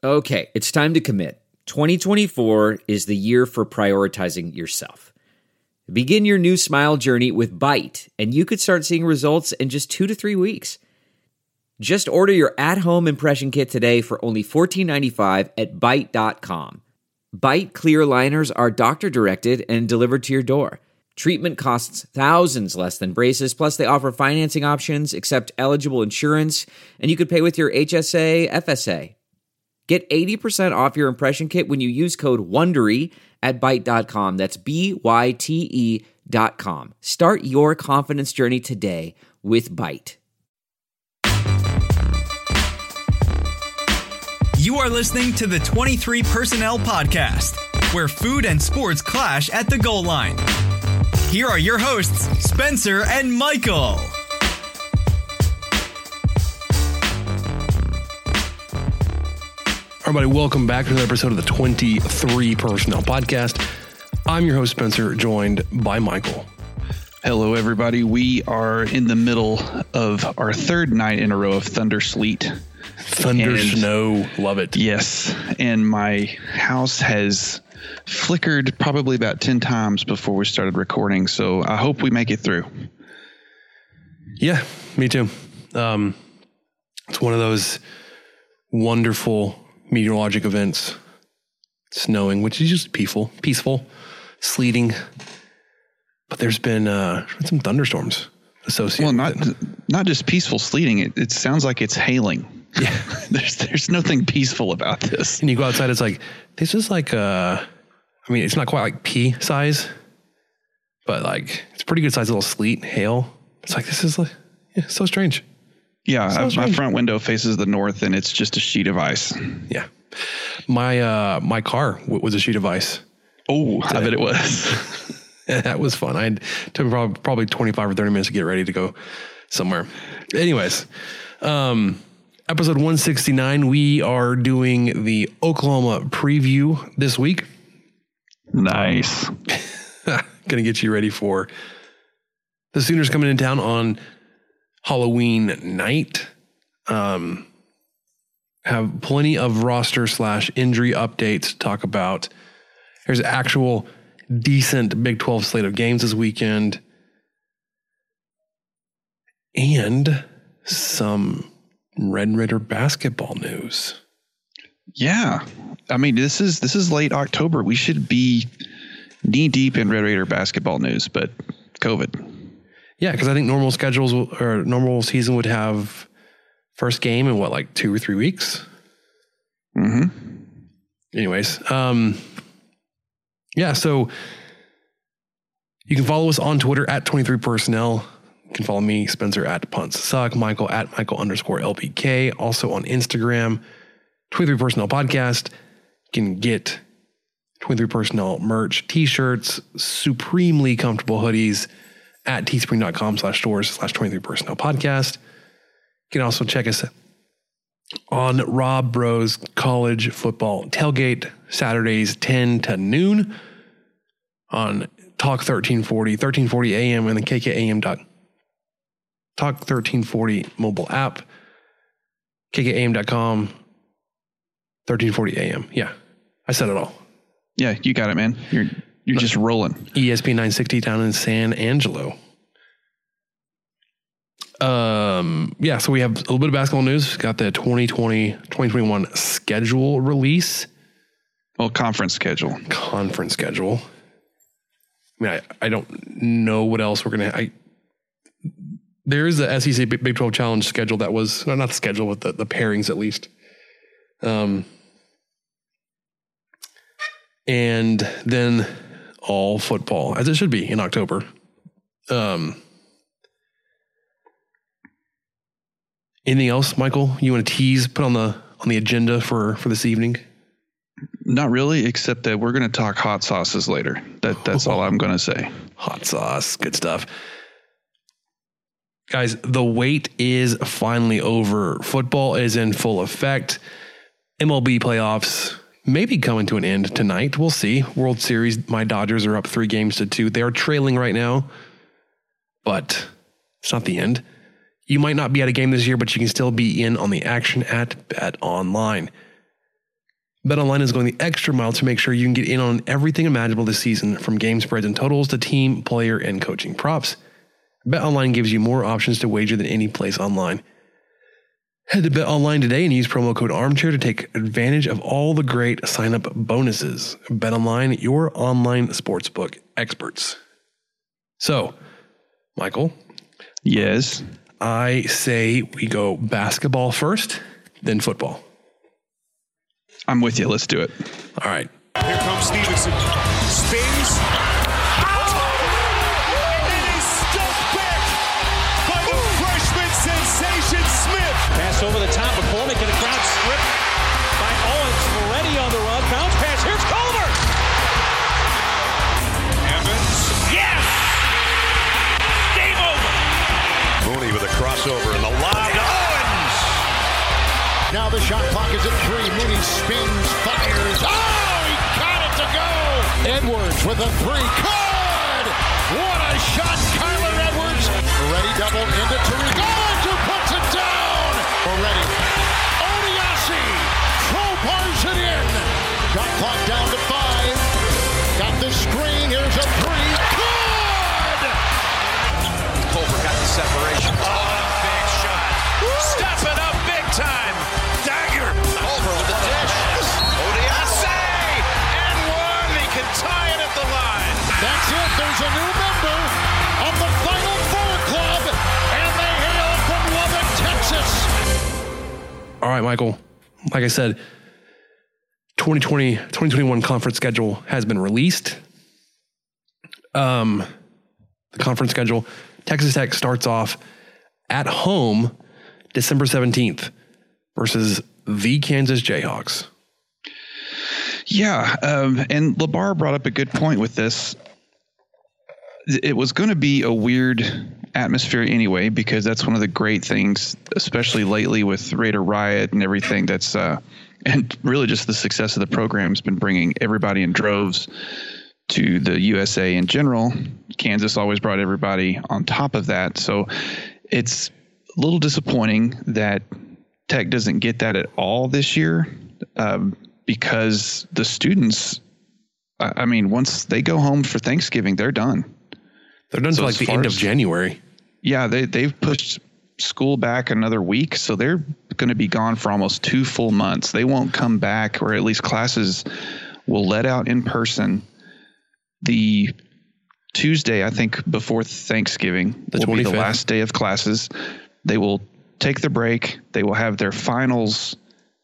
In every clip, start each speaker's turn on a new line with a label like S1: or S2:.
S1: Okay, it's time to commit. 2024 is the year for prioritizing yourself. Begin your new smile journey with Byte, and you could start seeing results in just 2 to 3 weeks. Just order your at-home impression kit today for only $14.95 at Byte.com. Byte clear liners are doctor-directed and delivered to your door. Treatment costs thousands less than braces, plus they offer financing options, accept eligible insurance, and you could pay with your HSA, FSA. Get 80% off your impression kit when you use code WONDERY at Byte.com. That's BYTE.com. Start your confidence journey today with Byte.
S2: You are listening to the 23 Personnel Podcast, where food and sports clash at the goal line. Here are your hosts, Spencer and Michael.
S3: Everybody, welcome back to another episode of the 23 Personnel Podcast. I'm your host, Spencer, joined by Michael.
S4: Hello, everybody. We are in the middle of our third night in a row of thunder sleet.
S3: Snow, love it.
S4: Yes, and my house has flickered probably about 10 times before we started recording, so I hope we make it through.
S3: Yeah, me too. It's one of those wonderful meteorologic events, snowing, which is just peaceful, sleeting. But there's been some thunderstorms associated.
S4: Well, not just peaceful sleeting. It sounds like it's hailing.
S3: Yeah,
S4: there's nothing peaceful about this.
S3: And you go outside, it's like this is like it's not quite like pea size, but like it's pretty good size little sleet, hail. It's like this is like so strange.
S4: Yeah, my front window faces the north, and it's just a sheet of ice.
S3: Yeah, my car was a sheet of ice.
S4: Oh, I bet it was.
S3: That was fun. It took me probably 25 or 30 minutes to get ready to go somewhere. Anyways, episode 169, we are doing the Oklahoma preview this week.
S4: Nice.
S3: Gonna get you ready for the Sooners coming in town on Halloween night. Have plenty of roster / injury updates to talk about. There's actual decent Big 12 slate of games this weekend. And some Red Raider basketball news.
S4: Yeah. I mean, this is late October. We should be knee deep in Red Raider basketball news, but COVID.
S3: Yeah, because I think normal season would have first game in 2 or 3 weeks.
S4: Mm-hmm.
S3: Anyways, yeah, so you can follow us on Twitter at 23personnel. You can follow me, Spencer, at Punts Suck, Michael at Michael_LPK. Also on Instagram, 23 Personnel Podcast. You can get 23 Personnel merch, t-shirts, supremely comfortable hoodies at teespring.com/stores/23 Personnel Podcast. You can also check us on Rob Bros College Football Tailgate, Saturdays 10 to noon on Talk 1340 AM and the KKAM Talk 1340 mobile app, KKAM.com, 1340 AM. Yeah, I said it all.
S4: Yeah, you got it, man. You're just rolling.
S3: ESP 960 down in San Angelo. Yeah, so we have a little bit of basketball news. We've got the 2020-2021 schedule release.
S4: Well, conference schedule.
S3: I mean, I don't know what else we're going to... There is the SEC Big 12 Challenge schedule that was... not the schedule, but the pairings at least. And then all football, as it should be in October. Anything else, Michael, you want to tease, put on the agenda for this evening?
S4: Not really, except that we're going to talk hot sauces later. That's all I'm going to say.
S3: Hot sauce, good stuff. Guys, the wait is finally over. Football is in full effect. MLB playoffs may be coming to an end tonight. We'll see. World Series, my Dodgers are up 3-2. They are trailing right now, but it's not the end. You might not be at a game this year, but you can still be in on the action at Bet Online. BetOnline is going the extra mile to make sure you can get in on everything imaginable this season, from game spreads and totals to team, player, and coaching props. BetOnline gives you more options to wager than any place online. Head to BetOnline today and use promo code ARMCHAIR to take advantage of all the great sign-up bonuses. BetOnline, your online sportsbook experts. So, Michael.
S4: Yes.
S3: I say we go basketball first, then football.
S4: I'm with you. Let's do it.
S3: All right.
S5: Here comes Stevenson. Spins. It is stuffed back by the freshman sensation Smith.
S6: Pass over the top. McCormick in a crowd stripped by Owens. Moretti on the run. Bounce pass. Here's Culver.
S5: Evans.
S6: Yes! Game over.
S5: Mooney with a crossover and the lob to Owens.
S7: Now the shot clock is at 3. Mooney spins, fires. Oh, he got it to go. Edwards with a 3. Good! What a shot, Kyler Edwards. Moretti double into Tariq. Owens who puts it down. Moretti. Odiasi crowbars it in. Shot clock down to 5. Got the screen. Here's a 3. Good!
S6: Culver got the separation. Oh, big shot. Step it up big time. Dagger. Culver with the dish. Odiasi. And one. He can tie it at the line.
S7: That's it. There's a new member of the Final Four Club, and they hail from Lubbock, Texas.
S3: All right, Michael. Like I said, 2020-2021 conference schedule has been released. The conference schedule, Texas Tech starts off at home December 17th versus the Kansas Jayhawks.
S4: Yeah, and LeBar brought up a good point with this. It was going to be a weird atmosphere anyway, because that's one of the great things, especially lately with Raider Riot and everything that's and really just the success of the program has been bringing everybody in droves to the USA in general. Kansas always brought everybody on top of that. So it's a little disappointing that Tech doesn't get that at all this year, because the students, I mean, once they go home for Thanksgiving, they're done.
S3: They're done to like the end of January.
S4: Yeah, they've pushed school back another week, so they're going to be gone for almost 2 full months. They won't come back, or at least classes will let out in person the Tuesday, I think, before Thanksgiving.
S3: The
S4: will
S3: 25th.
S4: be the last day of classes. They will take the break. They will have their finals,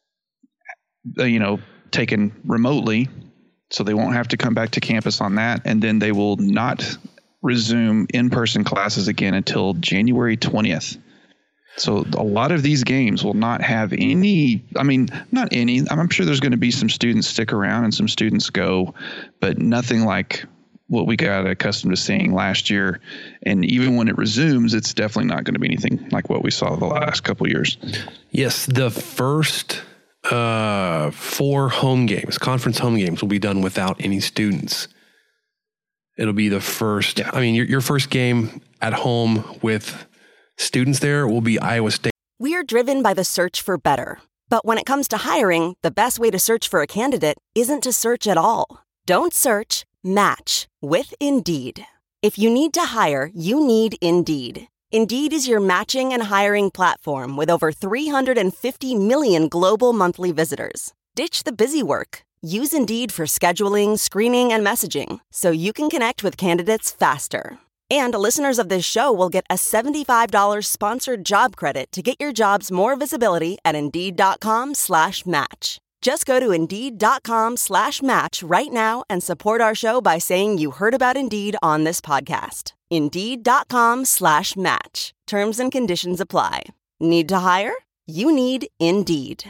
S4: taken remotely, so they won't have to come back to campus on that. And then they will not resume in-person classes again until January 20th. So a lot of these games will not have any, not any, I'm sure there's going to be some students stick around and some students go, but nothing like what we got accustomed to seeing last year. And even when it resumes, it's definitely not going to be anything like what we saw the last couple of years. Yes,
S3: The first 4 home games, conference home games, will be done without any students. It'll be the first. Yeah. Your first game at home with students there will be Iowa State.
S8: We're driven by the search for better. But when it comes to hiring, the best way to search for a candidate isn't to search at all. Don't search, match with Indeed. If you need to hire, you need Indeed. Indeed is your matching and hiring platform with over 350 million global monthly visitors. Ditch the busy work. Use Indeed for scheduling, screening, and messaging so you can connect with candidates faster. And listeners of this show will get a $75 sponsored job credit to get your jobs more visibility at Indeed.com/match. Just go to Indeed.com/match right now and support our show by saying you heard about Indeed on this podcast. Indeed.com/match. Terms and conditions apply. Need to hire? You need Indeed.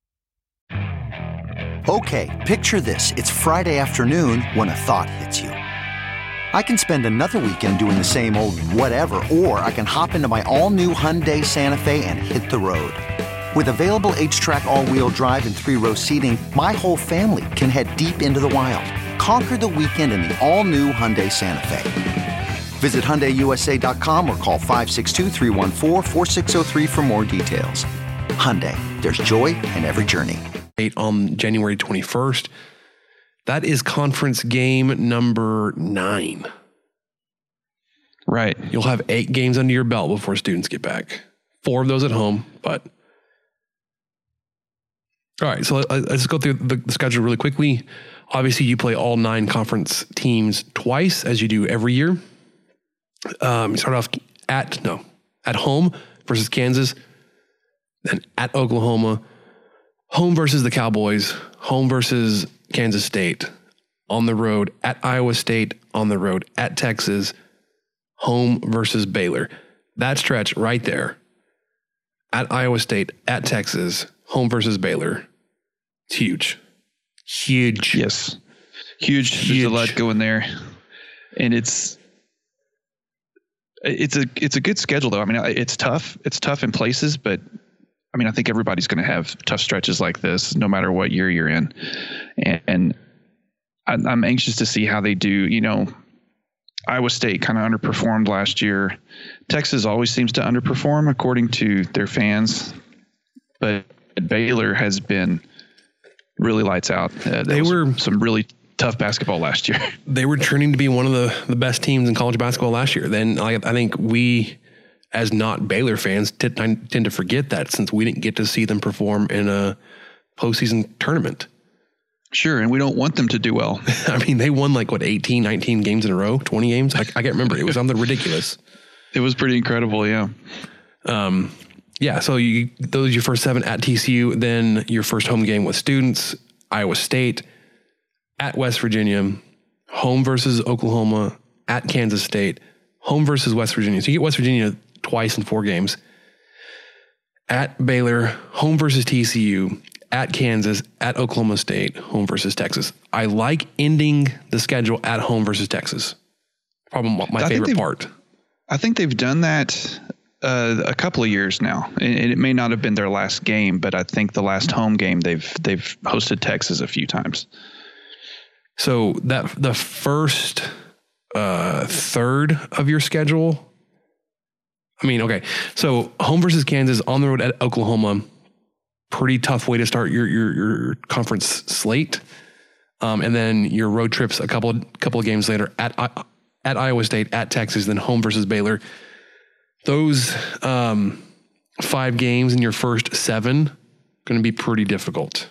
S9: Okay, picture this. It's Friday afternoon when a thought hits you. I can spend another weekend doing the same old whatever, or I can hop into my all-new Hyundai Santa Fe and hit the road. With available H-Track all-wheel drive and 3-row seating, my whole family can head deep into the wild. Conquer the weekend in the all-new Hyundai Santa Fe. Visit HyundaiUSA.com or call 562-314-4603 for more details. Hyundai, there's joy in every journey.
S3: State on January 21st. That is conference game number 9.
S4: Right.
S3: You'll have 8 games under your belt before students get back. 4 of those at home, but... All right, so let's go through the schedule really quickly. Obviously, you play all 9 conference teams twice, as you do every year. You start off at home versus Kansas, then at Oklahoma, home versus the Cowboys, home versus Kansas State, on the road at Iowa State, on the road at Texas, home versus Baylor. That stretch right there, at Iowa State, at Texas, home versus Baylor, it's huge. Huge.
S4: Yes. Huge. There's a lot going there. And it's a good schedule, though. I mean, it's tough. It's tough in places, but I mean, I think everybody's going to have tough stretches like this, no matter what year you're in. And I'm anxious to see how they do. You know, Iowa State kind of underperformed last year. Texas always seems to underperform according to their fans, but Baylor has been really lights out. They were some really tough basketball last year.
S3: They were turning to be one of the best teams in college basketball last year. Then I think we, as not Baylor fans, tend to forget that, since we didn't get to see them perform in a postseason tournament.
S4: Sure, and we don't want them to do well.
S3: I mean, they won 18, 19 games in a row, 20 games. I can't remember. It was something ridiculous.
S4: It was pretty incredible, yeah.
S3: Yeah, so those are your first 7 at TCU. Then your first home game with students, Iowa State, at West Virginia, home versus Oklahoma, at Kansas State, home versus West Virginia. So you get West Virginia twice in 4 games. At Baylor, home versus TCU, at Kansas, at Oklahoma State, home versus Texas. I like ending the schedule at home versus Texas. Probably my favorite part.
S4: I think they've done that a couple of years now. And it may not have been their last game, but I think the last home game they've hosted Texas a few times.
S3: So that the first third of your schedule. I mean, okay. So home versus Kansas, on the road at Oklahoma. Pretty tough way to start your conference slate. And then your road trips a couple of games later at Iowa State, at Texas, then home versus Baylor. Those 5 games in your first 7 going to be pretty difficult.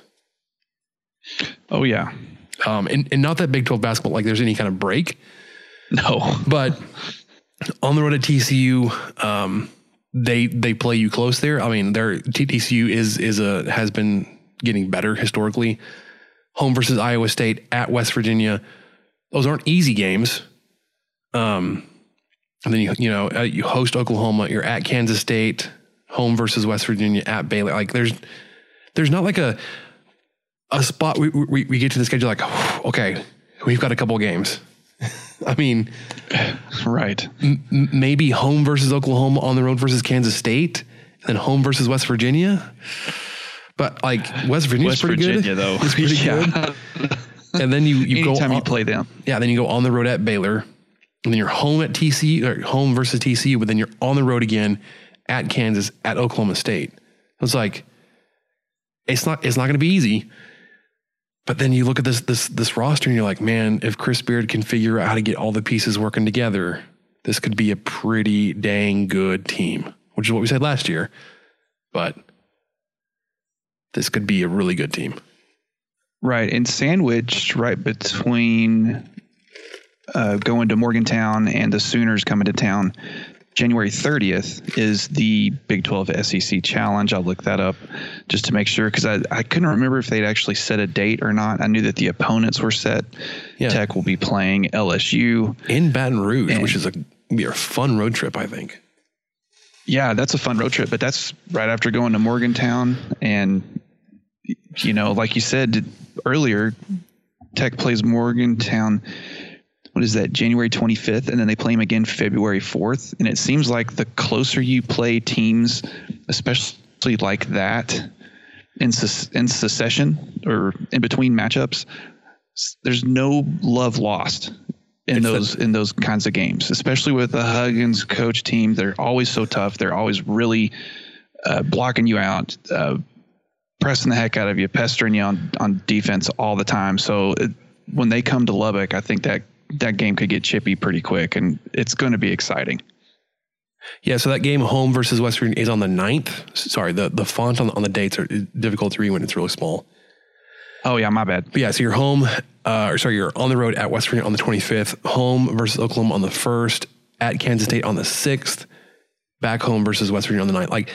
S4: Oh yeah.
S3: And not that Big 12 basketball, like there's any kind of break.
S4: No.
S3: But on the road at TCU, they play you close there. I mean, their TCU has been getting better historically. Home versus Iowa State, at West Virginia. Those aren't easy games. And then you host Oklahoma, you're at Kansas State, home versus West Virginia, at Baylor. Like there's not like a spot we get to the schedule like, okay, we've got a couple of games. I mean,
S4: right.
S3: Maybe home versus Oklahoma, on the road versus Kansas State, and then home versus West Virginia. But like West Virginia's pretty good.
S4: Though.
S3: It's pretty good. And then you go
S4: anytime you play them. Yeah,
S3: then you go on the road at Baylor, and then you're home at TCU, or home versus TCU, but then you're on the road again at Kansas, at Oklahoma State. It's like it's not going to be easy. But then you look at this roster and you're like, man, if Chris Beard can figure out how to get all the pieces working together, this could be a pretty dang good team, which is what we said last year. But this could be a really good team.
S4: Right. And sandwiched right between going to Morgantown and the Sooners coming to town, January 30th is the Big 12 SEC Challenge. I'll look that up just to make sure, because I couldn't remember if they'd actually set a date or not. I knew that the opponents were set. Yeah. Tech will be playing LSU.
S3: In Baton Rouge, which is be a fun road trip, I think.
S4: Yeah, that's a fun road trip, but that's right after going to Morgantown. And, like you said earlier, Tech plays Morgantown. What is that, January 25th? And then they play them again February 4th. And it seems like the closer you play teams, especially like that in succession or in between matchups, there's no love lost in those kinds of games, especially with the Huggins coach team. They're always so tough. They're always really blocking you out, pressing the heck out of you, pestering you on defense all the time. So when they come to Lubbock, I think that game could get chippy pretty quick, and it's going to be exciting.
S3: Yeah, so that game home versus West Virginia is on the 9th. Sorry, the font on the dates are difficult to read when it's really small.
S4: Oh, yeah, my bad.
S3: But yeah, so you're home, you're on the road at West Virginia on the 25th, home versus Oklahoma on the 1st, at Kansas State on the 6th, back home versus West Virginia on the 9th. Like,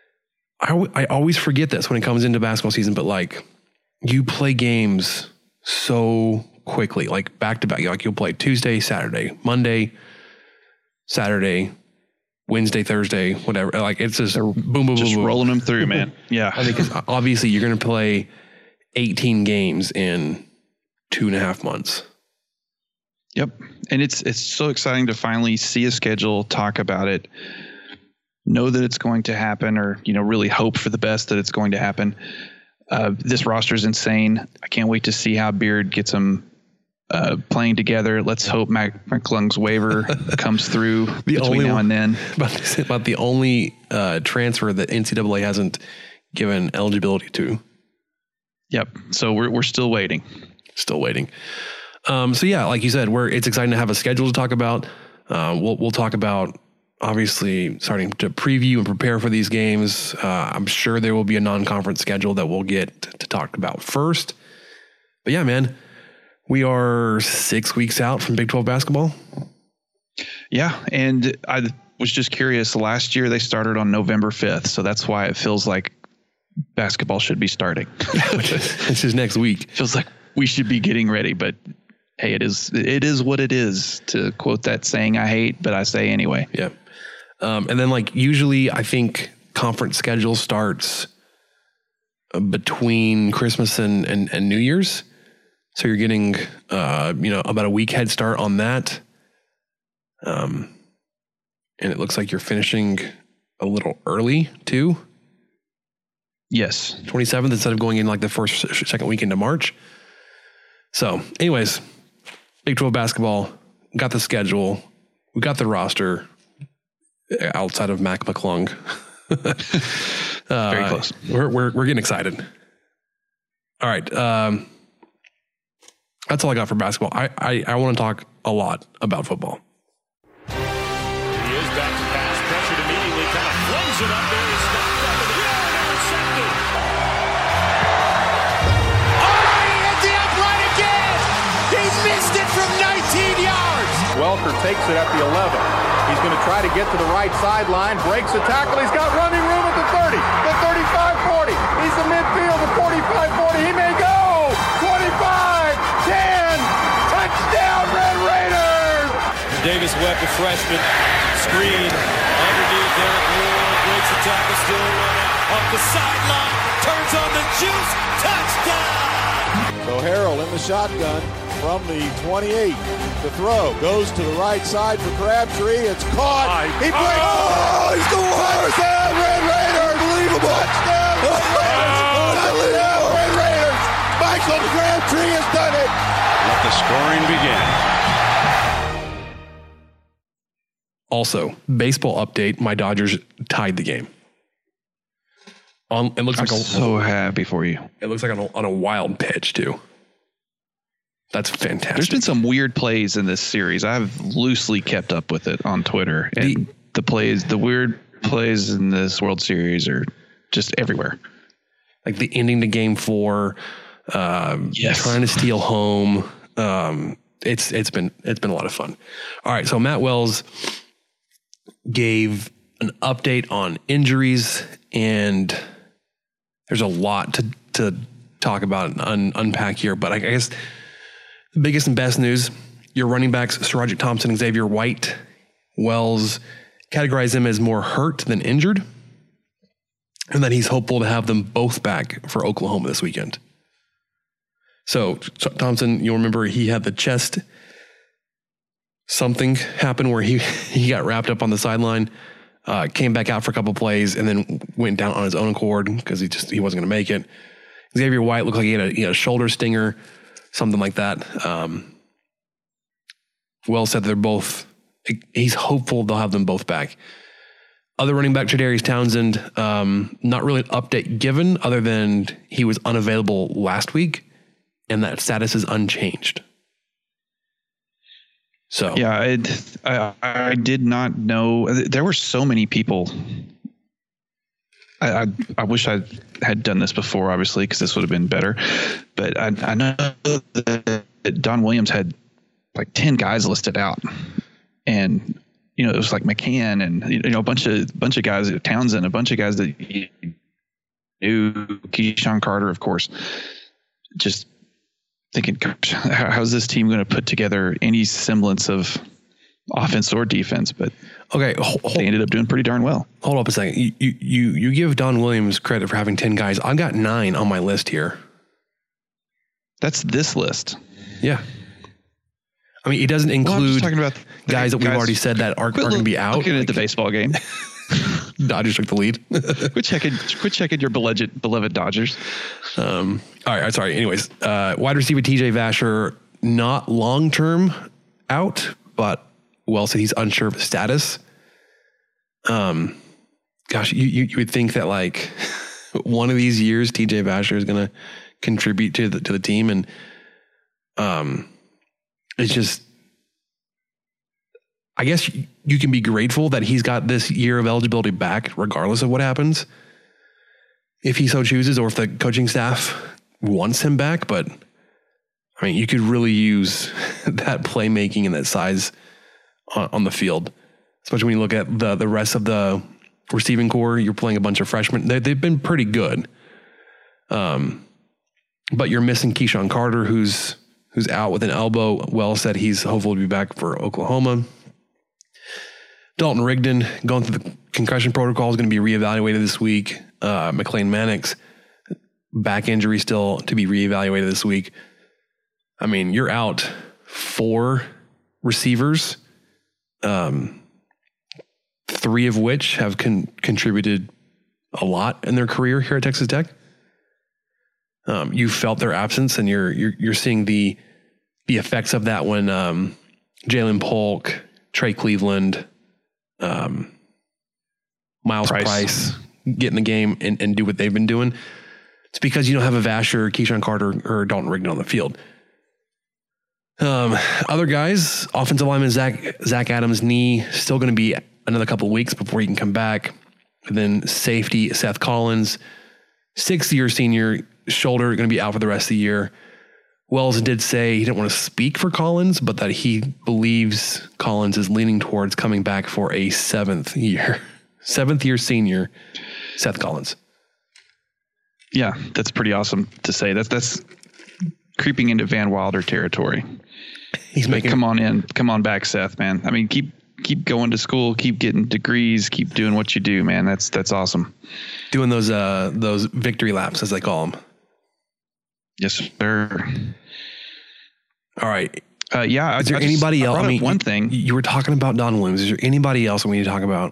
S3: I always forget this when it comes into basketball season, but like, you play games so quickly, like back to back. Like, you'll play Tuesday, Saturday, Monday, Saturday, Wednesday, Thursday, whatever. Like, it's just boom, boom,
S4: just
S3: boom,
S4: rolling them through, man. Yeah.
S3: I think because obviously you're going to play 18 games in 2.5 months.
S4: Yep. And it's so exciting to finally see a schedule, talk about it, know that it's going to happen, or, really hope for the best that it's going to happen. This roster is insane. I can't wait to see how Beard gets them playing together. Let's hope McClung's waiver comes through between now and then.
S3: About the only transfer that NCAA hasn't given eligibility to.
S4: Yep. So we're still waiting.
S3: Still waiting. So yeah, like you said, it's exciting to have a schedule to talk about. We'll talk about obviously starting to preview and prepare for these games. I'm sure there will be a non-conference schedule that we'll get to talk about first. But yeah, man, we are 6 weeks out from Big 12 basketball.
S4: Yeah, and I was just curious. Last year they started on November 5th, so that's why it feels like basketball should be starting.
S3: This is next week.
S4: Feels like we should be getting ready, but hey, it is what it is, to quote that saying I hate, but I say anyway.
S3: Yeah. And then like usually I think conference schedule starts between Christmas and New Year's. So you're getting, about a week head start on that. And it looks like you're finishing a little early too.
S4: Yes.
S3: 27th instead of going in like the second weekend of March. So anyways, Big 12 basketball, got the schedule. We got the roster outside of Mac McClung.
S4: Very close.
S3: We're getting excited. All right. That's all I got for basketball. I want to talk a lot about football.
S5: He is back to pass, pressured immediately, kind of flings it up there. He's stopped up in the air and intercepted. Oh, he hit the upright again. He missed it from 19 yards.
S10: Welker takes it at the 11. He's going to try to get to the right sideline, breaks the tackle. He's got running room at the 30, the 35-40. He's the midfield, the 45-40. He may go. 25, 10, touchdown, Red Raiders.
S5: Davis Webb, the freshman, screen underneath Eric Ward, breaks the tackle, still running up the sideline, turns on the juice, touchdown.
S10: So Harrell in the shotgun from the 28. The throw goes to the right side for Crabtree. It's caught. He plays. Oh, he's the worst. Touchdown, Red Raiders. Unbelievable. Touchdown, Red Raiders. Touchdown, Red Raiders. Michael Crabtree has done it.
S6: Let the scoring begin.
S3: Also, baseball update, my Dodgers tied the game. It looks
S4: I'm
S3: like
S4: so happy for you.
S3: It looks like on a wild pitch too. That's fantastic.
S4: There's been some weird plays in this series. I've loosely kept up with it on Twitter, and the weird plays in this World Series are just everywhere.
S3: Like the ending to Game 4,
S4: yes,
S3: trying to steal home. It's been a lot of fun. All right, so Matt Wells gave an update on injuries, and there's a lot to talk about and unpack here. But I guess the biggest and best news: your running backs, Sarajic Thompson and Xavier White. Wells categorized them as more hurt than injured, and that he's hopeful to have them both back for Oklahoma this weekend. So Thompson, you'll remember he had the chest. Something happened where he got wrapped up on the sideline, came back out for a couple plays, and then went down on his own accord because he wasn't going to make it. Xavier White looked like he had a shoulder stinger, something like that. Wells said they're both. He's hopeful they'll have them both back. Other running back, Tre'Davious Townsend, not really an update given other than he was unavailable last week and that status is unchanged. So
S4: yeah, I did not know. There were so many people. I wish I had done this before, obviously, because this would have been better. But I know that Don Williams had like 10 guys listed out, and it was like McCann and a bunch of guys, Townsend, a bunch of guys that you knew, Keyshawn Carter, of course. Just thinking, gosh, how's this team going to put together any semblance of offense or defense? But
S3: okay,
S4: they ended up doing pretty darn well.
S3: Hold up a second. You give Don Williams credit for having 10 guys. I've got 9 on my list here.
S4: That's this list.
S3: Yeah. I mean, it doesn't include
S4: talking about
S3: guys that we've already said that are going to be out.
S4: Looking at the baseball game.
S3: Dodgers took the lead.
S4: Quit checking your beloved Dodgers.
S3: All right. Sorry. Anyways, wide receiver TJ Vasher, not long-term out, but Wells said he's unsure of his status. Gosh, you would think that like one of these years TJ Vasher is going to contribute to the team, and it's just, I guess you can be grateful that he's got this year of eligibility back, regardless of what happens, if he so chooses, or if the coaching staff wants him back. But I mean, you could really use that playmaking and that size on the field, especially when you look at the rest of the receiving core. You're playing a bunch of freshmen. They've been pretty good. But you're missing Keyshawn Carter, who's out with an elbow. Wells said he's hopeful to be back for Oklahoma. Dalton Rigdon going through the concussion protocol is going to be reevaluated this week. McLean Mannix, back injury still to be reevaluated this week. I mean, you're out 4 receivers, 3 of which have contributed a lot in their career here at Texas Tech. You felt their absence, and you're seeing the effects of that when Jalen Polk, Trey Cleveland, Miles Price get in the game and do what they've been doing. It's because you don't have a Vasher, Keyshawn Carter, or Dalton Rigdon on the field. Other guys, offensive lineman Zach Adams' knee, still going to be another couple of weeks before he can come back. And then safety Seth Collins, 6th-year senior, shoulder, going to be out for the rest of the year. Wells did say he didn't want to speak for Collins, but that he believes Collins is leaning towards coming back for a 7th-year senior, Seth Collins.
S4: Yeah, that's pretty awesome to say. That's creeping into Van Wilder territory. Come on back, Seth, man. I mean, keep going to school, keep getting degrees, keep doing what you do, man. That's awesome.
S3: Doing those victory laps, as they call them.
S4: Yes, sir.
S3: All right.
S4: Yeah.
S3: Is there anybody else?
S4: I mean, one thing
S3: you were talking about Don Williams. Is there anybody else we need to talk about?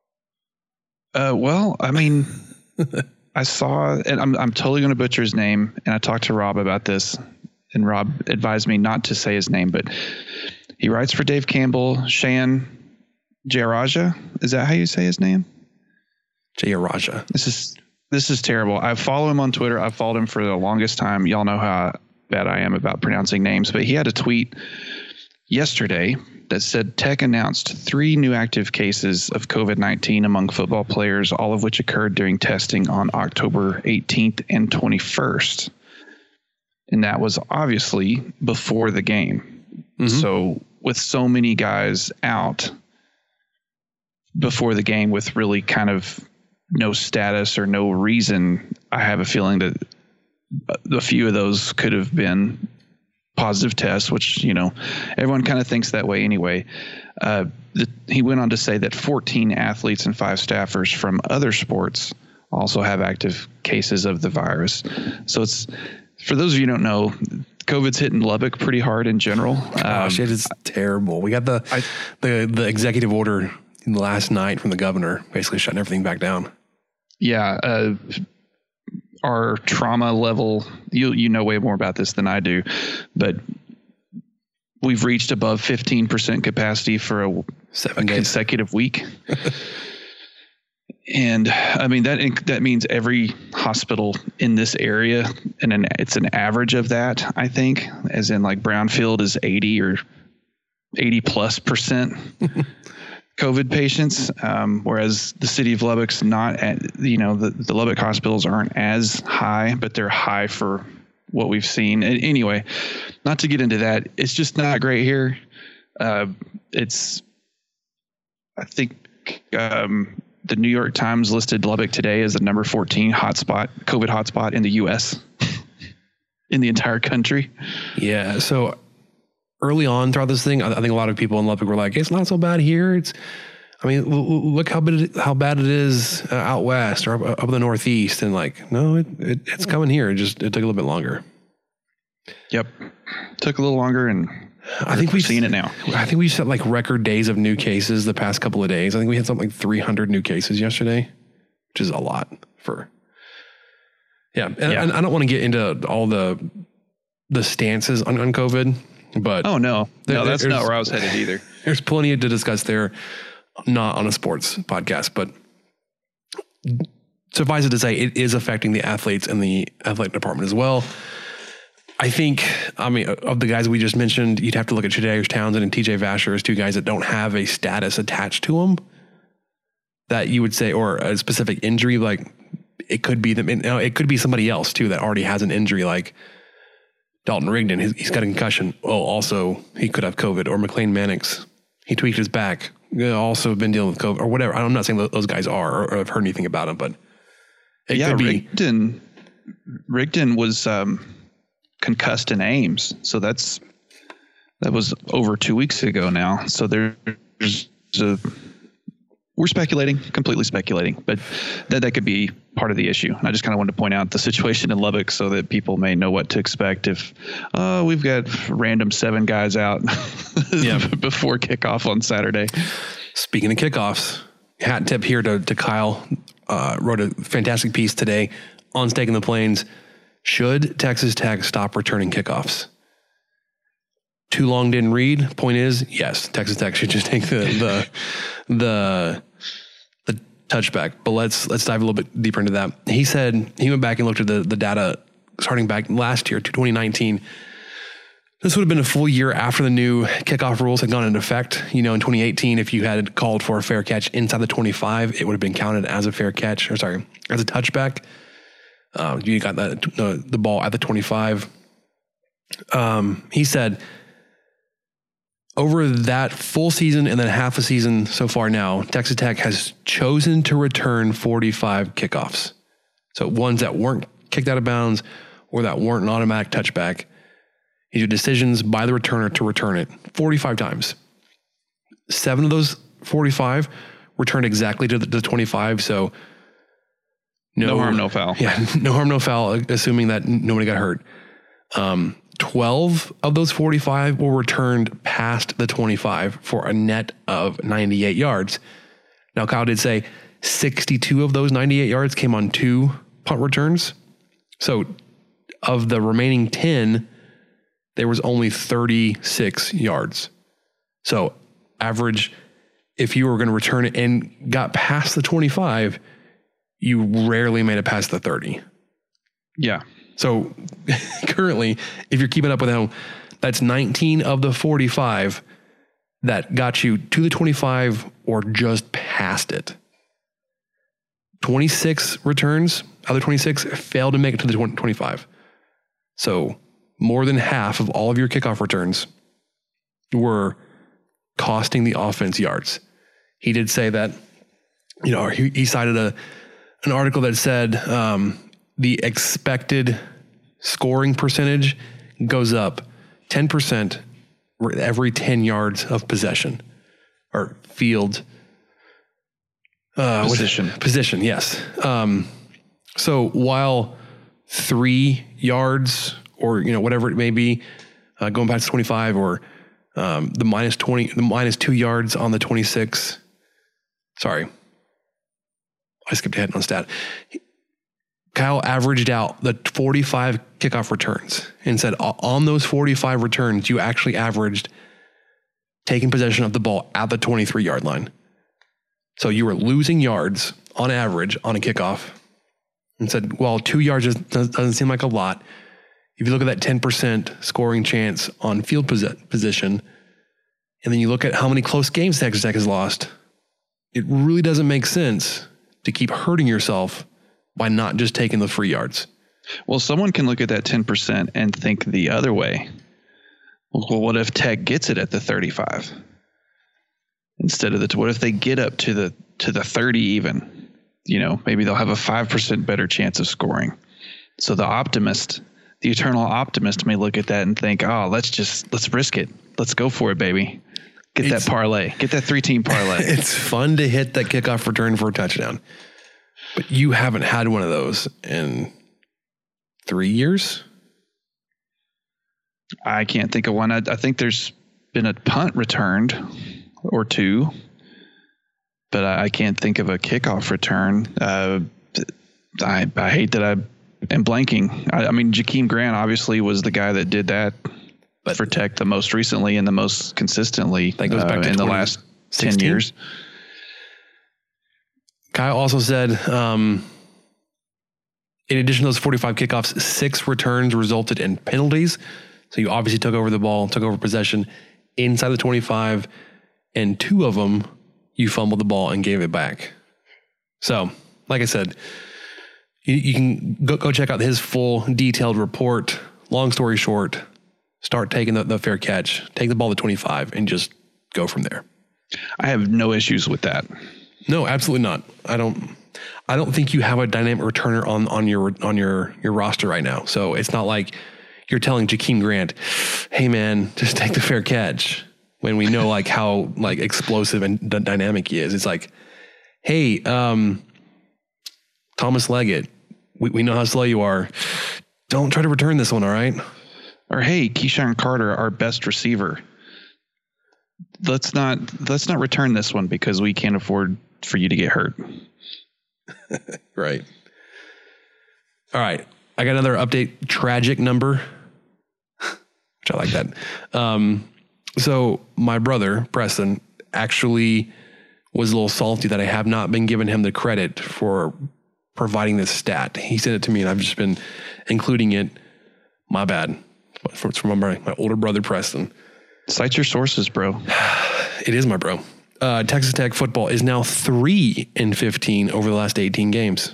S4: Well, I mean, I saw, and I'm totally going to butcher his name. And I talked to Rob about this, and Rob advised me not to say his name, but he writes for Dave Campbell. Shan Jayaraja. Is that how you say his name?
S3: Jayaraja.
S4: This is terrible. I follow him on Twitter. I've followed him for the longest time. Y'all know how bad I am about pronouncing names, but he had a tweet yesterday that said Tech announced 3 new active cases of COVID-19 among football players, all of which occurred during testing on October 18th and 21st. And that was obviously before the game. Mm-hmm. So with so many guys out before the game with really kind of no status or no reason, I have a feeling that a few of those could have been positive tests, which, everyone kind of thinks that way anyway. He went on to say that 14 athletes and 5 staffers from other sports also have active cases of the virus. So it's, for those of you who don't know, COVID's hitting Lubbock pretty hard in general.
S3: Gosh, it is terrible. We got the executive order last night from the governor, basically shutting everything back down.
S4: Yeah. Our trauma level, you know way more about this than I do, but we've reached above 15% capacity for a consecutive week. And I mean, that means every hospital in this area, and it's an average of that, I think, as in like Brownfield is 80 or 80+% COVID patients, whereas the city of Lubbock's not at, the Lubbock hospitals aren't as high, but they're high for what we've seen. And anyway, not to get into that, it's just not great here. I think the New York Times listed Lubbock today as the number 14 COVID hotspot in the U.S. in the entire country.
S3: Yeah. So early on throughout this thing, I think a lot of people in Lubbock were like, it's not so bad here. Look how bad it is out west or up in the Northeast. And like, no, it's coming here. It took a little bit longer.
S4: Yep. Took a little longer, and I think we've seen it now.
S3: I think we set like record days of new cases the past couple of days. I think we had something like 300 new cases yesterday, which is a lot for. Yeah. And I don't want to get into all the stances on COVID, but.
S4: Oh, no. No, that's not where I was headed either.
S3: There's plenty to discuss there, not on a sports podcast, but suffice it to say, it is affecting the athletes and the athletic department as well. I think, of the guys we just mentioned, you'd have to look at Shadarius Townsend and TJ Vasher as two guys that don't have a status attached to them that you would say, or a specific injury. Like it could be them. It could be somebody else too that already has an injury, like Dalton Rigdon. He's got a concussion. Oh, also he could have COVID. Or McLean Mannix, he tweaked his back. Also been dealing with COVID or whatever. I'm not saying those guys are or I've heard anything about them, but it could be.
S4: Rigdon was concussed in Ames, so that was over 2 weeks ago now. So we're speculating, completely speculating, but that could be part of the issue. And I just kind of wanted to point out the situation in Lubbock so that people may know what to expect if we've got random 7 guys out before kickoff on Saturday.
S3: Speaking of kickoffs, hat tip here to Kyle. Wrote a fantastic piece today on Staking the Plains. Should Texas Tech stop returning kickoffs? Too long didn't read. Point is, yes, Texas Tech should just take the touchback. But let's dive a little bit deeper into that. He said he went back and looked at the data starting back last year to 2019. This would have been a full year after the new kickoff rules had gone into effect. In 2018, if you had called for a fair catch inside the 25, it would have been counted as a fair catch, as a touchback. You got the ball at the 25. He said over that full season and then half a season so far now, Texas Tech has chosen to return 45 kickoffs. So ones that weren't kicked out of bounds or that weren't an automatic touchback. These are decisions by the returner to return it 45 times. 7 of those 45 returned exactly to the 25. So
S4: no harm, no foul.
S3: Yeah, no harm, no foul, assuming that nobody got hurt. 12 of those 45 were returned past the 25 for a net of 98 yards. Now, Kyle did say 62 of those 98 yards came on 2 punt returns. So of the remaining 10, there was only 36 yards. So average, if you were going to return it and got past the 25, you rarely made it past the 30.
S4: Yeah.
S3: So currently, if you're keeping up with them, that's 19 of the 45 that got you to the 25 or just past it. 26 returns out of the 26 failed to make it to the 25. So more than half of all of your kickoff returns were costing the offense yards. He did say that, he cited an article that said the expected scoring percentage goes up 10% every 10 yards of possession or field position. Yes. So while 3 yards or, whatever it may be, going past 25 or the minus 2 yards on the 26. Sorry. I skipped ahead on stat. Kyle averaged out the 45 kickoff returns and said on those 45 returns, you actually averaged taking possession of the ball at the 23-yard line. So you were losing yards on average on a kickoff and said, well, 2 yards doesn't seem like a lot. If you look at that 10% scoring chance on field position, and then you look at how many close games Texas Tech has lost, it really doesn't make sense to keep hurting yourself by not just taking the free yards.
S4: Well, someone can look at that 10% and think the other way. Well, what if Tech gets it at the 35 instead of what if they get up to the 30 even? You know, maybe they'll have a 5% better chance of scoring. So the eternal optimist may look at that and think, oh, let's risk it. Let's go for it, baby. Get that parlay. Get that 3-team parlay.
S3: It's fun to hit that kickoff return for a touchdown. But you haven't had one of those in 3 years?
S4: I can't think of one. I think there's been a punt returned or two, but I can't think of a kickoff return. I hate that I am blanking. I mean, Jakeem Grant obviously was the guy that did that for Tech the most recently and the most consistently
S3: that goes back to
S4: in the last 10 years.
S3: Kyle also said, in addition to those 45 kickoffs, 6 returns resulted in penalties. So you obviously took over the ball, took over possession inside the 25, and 2 of them, you fumbled the ball and gave it back. So, like I said, you can go check out his full detailed report. Long story short, start taking the fair catch, take the ball to 25, and just go from there.
S4: I have no issues with that.
S3: No, absolutely not. I don't think you have a dynamic returner on your roster right now. So it's not like you're telling Jakeem Grant, hey man, just take the fair catch, when we know like how like explosive and dynamic he is. It's like, hey, Thomas Leggett, we know how slow you are. Don't try to return this one, all right?
S4: Or hey, Keyshawn Carter, our best receiver. Let's not return this one because we can't afford for you to get hurt.
S3: Right. All right. I got another update, tragic number, which I like that. So my brother, Preston, actually was a little salty that I have not been giving him the credit for providing this stat. He sent it to me and I've just been including it. My bad. It's from my older brother, Preston.
S4: Cite your sources, bro.
S3: It is my bro. Texas Tech football is now 3-15 over the last 18 games.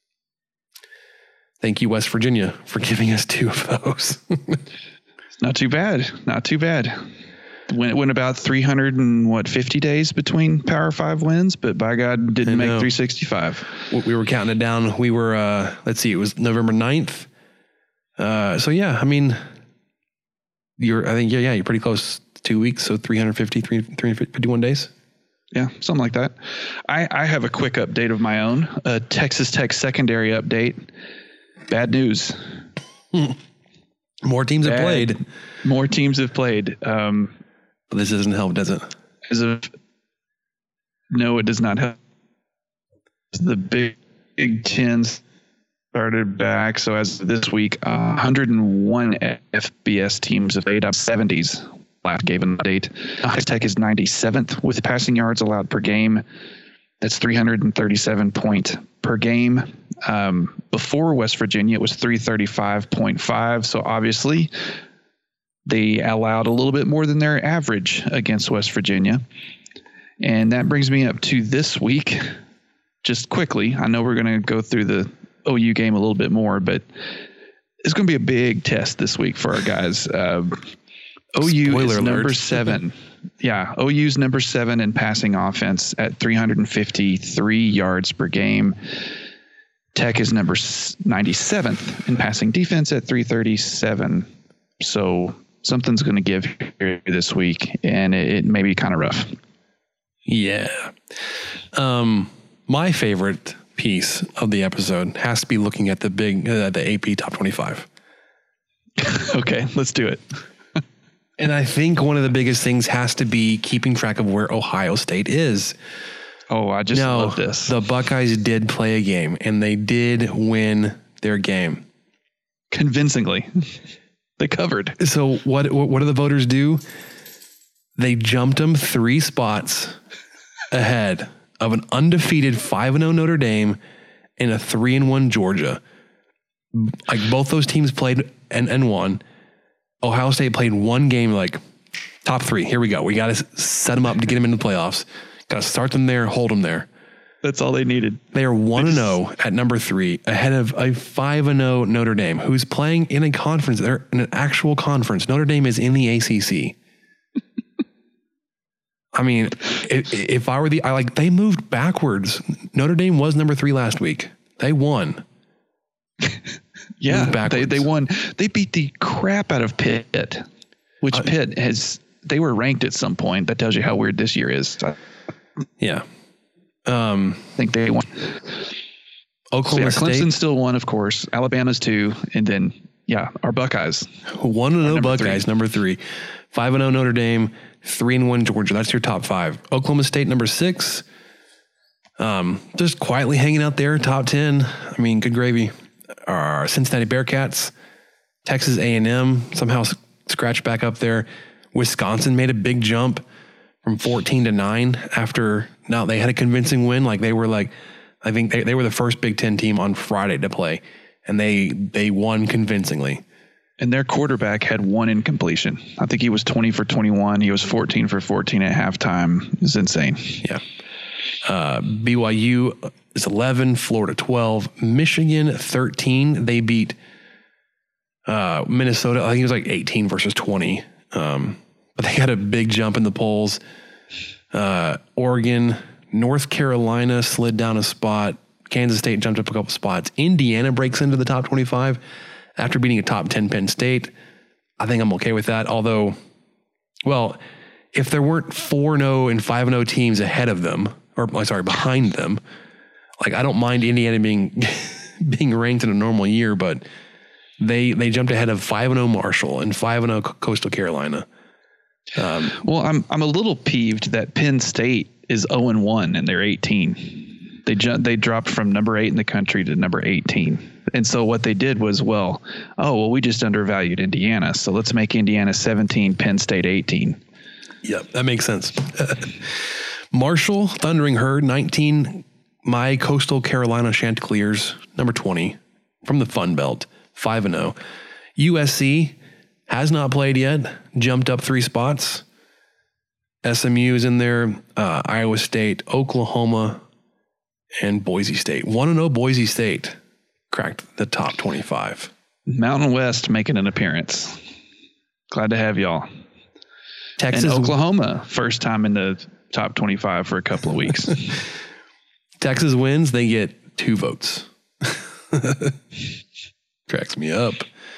S3: Thank you, West Virginia, for giving us 2 of those.
S4: Not too bad. Not too bad. Went about 350 days between Power 5 wins, but by God, didn't make 365.
S3: We were counting it down. We were, let's see, it was November 9th. So yeah, I mean, you're pretty close to 2 weeks. So 351 days.
S4: Yeah, something like that. I have a quick update of my own. Texas Tech secondary update. Bad news.
S3: More teams have played.
S4: More teams have played.
S3: But this doesn't help, does it?
S4: No, it does not help. The Big Ten started back. So as of this week, 101 FBS teams have played up 70s. Last gave an update. Texas Tech is 97th with passing yards allowed per game. That's 337 point per game. Before West Virginia, it was 335.5. So obviously they allowed a little bit more than their average against West Virginia. And that brings me up to this week. Just quickly, I know we're going to go through the OU game a little bit more, but it's going to be a big test this week for our guys. OU is number 7. Yeah, OU's number 7 in passing offense at 353 yards per game. Tech is number 97th in passing defense at 337. So something's going to give here this week, and it may be kind of rough.
S3: Yeah. My favorite piece of the episode has to be looking at the AP Top 25.
S4: Okay, let's do it.
S3: And I think one of the biggest things has to be keeping track of where Ohio State is.
S4: Oh, I just love this.
S3: The Buckeyes did play a game, and they did win their game.
S4: Convincingly. They covered.
S3: So what do the voters do? They jumped them 3 spots ahead of an undefeated 5-0 Notre Dame and a 3-1 Georgia. Like both those teams played and won. Ohio State played one game, like top 3. Here we go. We got to set them up to get them into the playoffs. Got to start them there, hold them there.
S4: That's all they needed.
S3: They are 1-0 at number 3, ahead of a 5-0 Notre Dame, who's playing in a conference. They're in an actual conference. Notre Dame is in the ACC. I mean, if I were they moved backwards. Notre Dame was number 3 last week. They won.
S4: Yeah, they won. They beat the crap out of Pitt, which Pitt they were ranked at some point. That tells you how weird this year is.
S3: Yeah.
S4: I think they won.
S3: Oklahoma State.
S4: Clemson still won, of course. Alabama's 2. And then, our Buckeyes.
S3: 1-0 Buckeyes, number 3. 5-0 Notre Dame, 3-1 Georgia. That's your top 5. Oklahoma State, number 6. Just quietly hanging out there, top 10. I mean, good gravy. Cincinnati Bearcats, Texas A&M, somehow scratched back up there. Wisconsin made a big jump from 14 to 9 after now they had a convincing win. Like they were I think they were the first Big Ten team on Friday to play, and they won convincingly.
S4: And their quarterback had 1 incompletion. I think he was 20 for 21. He was 14 for 14 at halftime. It's insane.
S3: Yeah. BYU is 11, Florida 12, Michigan 13. They beat Minnesota. I think it was like 18 versus 20. But they got a big jump in the polls. Oregon, North Carolina slid down a spot. Kansas State jumped up a couple spots. Indiana breaks into the top 25 after beating a top 10 Penn State. I think I'm okay with that. Although, if there weren't 4-0 and 5-0 teams ahead of them, behind them, I don't mind Indiana being ranked in a normal year, but they jumped ahead of 5-0 Marshall and 5-0 Coastal Carolina.
S4: I'm a little peeved that Penn State is 0-1 and they're 18. They dropped from number 8 in the country to number 18. And so what they did was, we just undervalued Indiana. So let's make Indiana 17, Penn State 18.
S3: Yep, that makes sense. Marshall, Thundering Herd, 19. My Coastal Carolina Chanticleers, number 20, from the Fun Belt, 5-0. USC has not played yet, jumped up 3 spots. SMU is in there, Iowa State, Oklahoma, and Boise State. 1-0 Boise State cracked the top 25.
S4: Mountain West making an appearance. Glad to have y'all.
S3: Texas,
S4: and Oklahoma, first time in the top 25 for a couple of weeks.
S3: Texas wins, they get 2 votes. Cracks me up.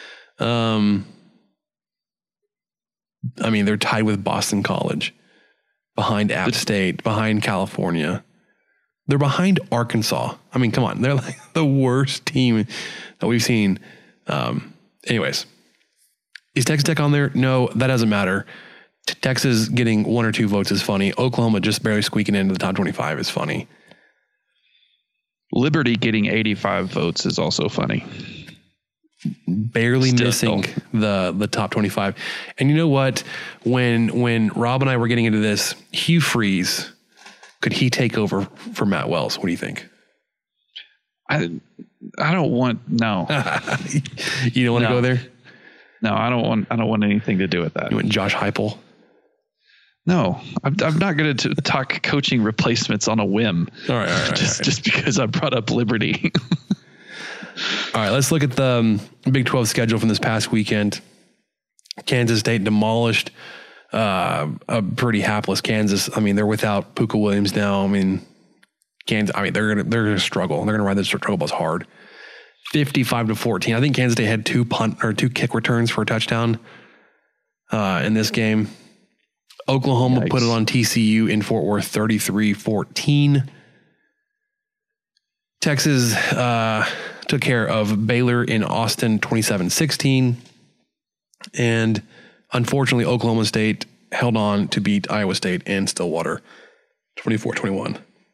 S3: They're tied with Boston College, behind App State, behind California. They're behind Arkansas. I mean, come on. They're like the worst team that we've seen. Anyways, is Texas Tech on there? No, that doesn't matter. Texas getting 1 or 2 votes is funny. Oklahoma just barely squeaking into the top 25 is funny.
S4: Liberty getting 85 votes is also funny.
S3: Barely missing the top 25. And you know what? When Rob and I were getting into this, Hugh Freeze, could he take over for Matt Wells? What do you think?
S4: I don't want, no.
S3: You don't want to go there?
S4: No, I don't want anything to do with that.
S3: You want Josh Heupel?
S4: No, I'm not going to talk coaching replacements on a whim.
S3: All right.
S4: Just because I brought up Liberty.
S3: All right, let's look at the Big 12 schedule from this past weekend. Kansas State demolished a pretty hapless Kansas. I mean, they're without Puka Williams now. I mean, Kansas. I mean, they're gonna struggle. They're gonna ride this struggle bus hard. 55-14. I think Kansas State had 2 kick returns for a touchdown in this game. Oklahoma put it on TCU in Fort Worth, 33-14. Texas took care of Baylor in Austin, 27-16. And unfortunately, Oklahoma State held on to beat Iowa State in Stillwater, 24-21.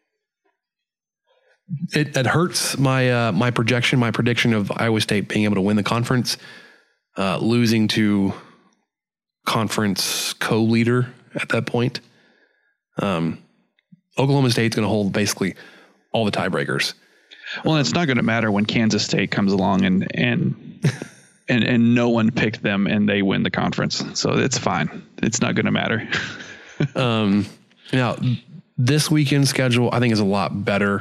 S3: It hurts my prediction of Iowa State being able to win the conference, losing to conference co-leader at that point. Oklahoma State's going to hold basically all the tiebreakers.
S4: Well, it's not going to matter when Kansas State comes along and no one picked them and they win the conference. So it's fine. It's not going to matter.
S3: Now, this weekend schedule, I think, is a lot better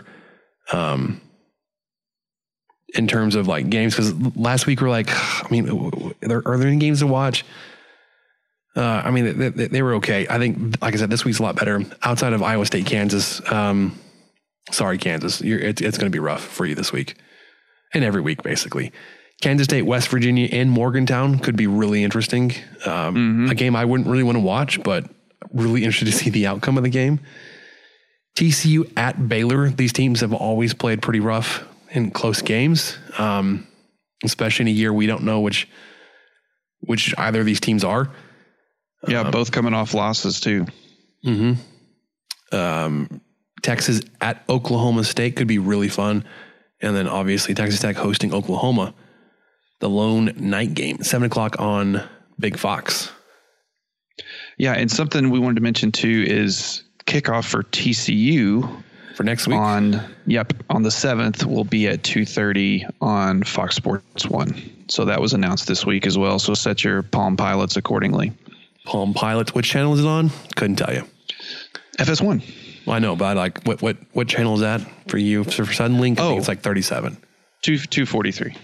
S3: in terms of like games. Because last week we're like, I mean, are there any games to watch? I mean, they were okay. I think, like I said, this week's a lot better. Outside of Iowa State, Kansas, sorry, Kansas, it's going to be rough for you this week and every week, basically. Kansas State, West Virginia, and Morgantown could be really interesting. A game I wouldn't really want to watch, but really interested to see the outcome of the game. TCU at Baylor. These teams have always played pretty rough in close games, especially in a year we don't know which either of these teams are.
S4: Yeah, both coming off losses too.
S3: Texas at Oklahoma State could be really fun. And then obviously Texas Tech hosting Oklahoma. The lone night game, 7:00 on Big Fox.
S4: Yeah, and something we wanted to mention too is kickoff for TCU
S3: for next week.
S4: On the 7th will be at 2:30 on Fox Sports 1. So that was announced this week as well. So set your Palm Pilots accordingly.
S3: Palm Pilots, which channel is it on? Couldn't tell you.
S4: FS1.
S3: Well, I know, but like what channel is that for you? So for Suddenlink, I think it's like 37.
S4: 243.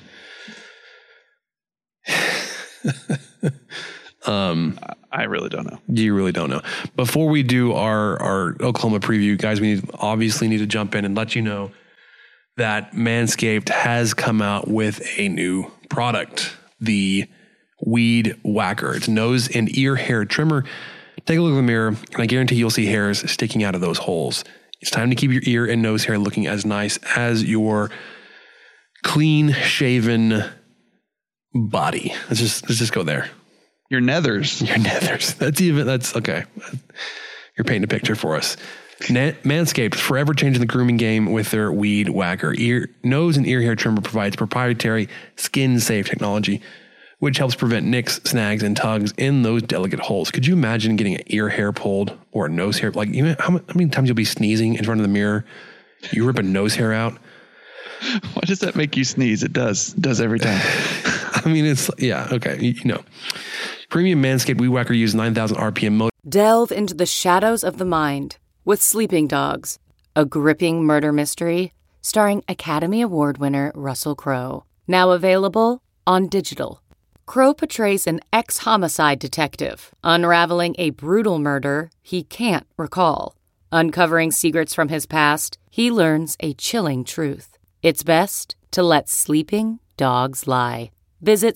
S4: I really don't know.
S3: You really don't know. Before we do our Oklahoma preview, guys, we obviously need to jump in and let you know that Manscaped has come out with a new product, the Weed Whacker. It's nose and ear hair trimmer. Take a look in the mirror, and I guarantee you'll see hairs sticking out of those holes. It's time to keep your ear and nose hair looking as nice as your clean shaven body. Let's just go there.
S4: Your nethers.
S3: That's okay. You're painting a picture for us. Manscaped, forever changing the grooming game with their Weed Whacker. Nose and ear hair trimmer provides proprietary skin-safe technology, which helps prevent nicks, snags, and tugs in those delicate holes. Could you imagine getting an ear hair pulled or a nose hair? Like, how many times you'll be sneezing in front of the mirror? You rip a nose hair out.
S4: Why does that make you sneeze? It does. It does every time.
S3: I mean, okay. You know. Premium Manscaped Weed Whacker uses 9,000 RPM mode.
S11: Delve into the shadows of the mind with Sleeping Dogs, a gripping murder mystery starring Academy Award winner Russell Crowe. Now available on digital. Crowe portrays an ex-homicide detective unraveling a brutal murder he can't recall. Uncovering secrets from his past, he learns a chilling truth. It's best to let sleeping dogs lie. Visit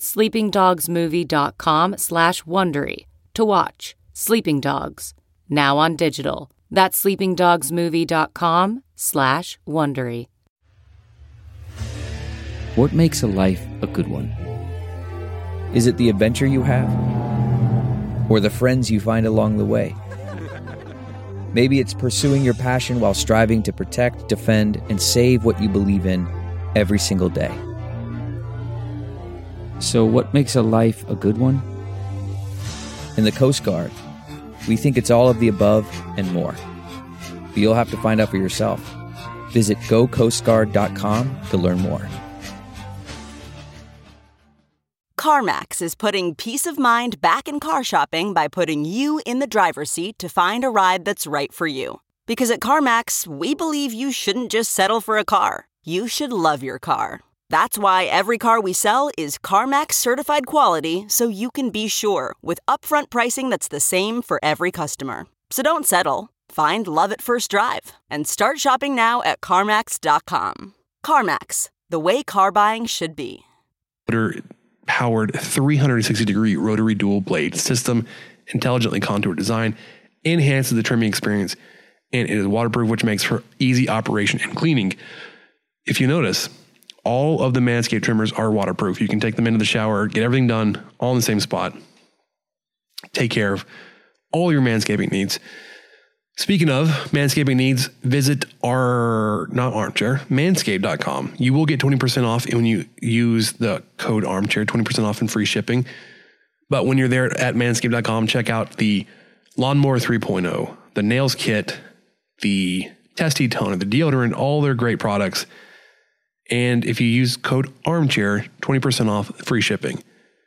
S11: sleepingdogsmovie.com/Wondery to watch Sleeping Dogs, now on digital. That's sleepingdogsmovie.com/Wondery.
S1: What makes a life a good one? Is it the adventure you have? Or the friends you find along the way? Maybe it's pursuing your passion while striving to protect, defend, and save what you believe in every single day. So what makes a life a good one? In the Coast Guard, we think it's all of the above and more. But you'll have to find out for yourself. Visit gocoastguard.com to learn more.
S8: CarMax is putting peace of mind back in car shopping by putting you in the driver's seat to find a ride that's right for you. Because at CarMax, we believe you shouldn't just settle for a car. You should love your car. That's why every car we sell is CarMax certified quality, so you can be sure with upfront pricing that's the same for every customer. So don't settle. Find love at first drive and start shopping now at CarMax.com. CarMax, the way car buying should be.
S3: Powered 360-degree rotary dual blade system, intelligently contoured design, enhances the trimming experience, and it is waterproof, which makes for easy operation and cleaning. If you notice, all of the Manscaped trimmers are waterproof. You can take them into the shower, get everything done all in the same spot. Take care of all your manscaping needs. Speaking of manscaping needs, visit Manscaped.com. You will get 20% off when you use the code Armchair, 20% off and free shipping. But when you're there at Manscaped.com, check out the Lawnmower 3.0, the Nails Kit, the Testy Toner, the deodorant, all their great products. And if you use code Armchair, 20% off, free shipping.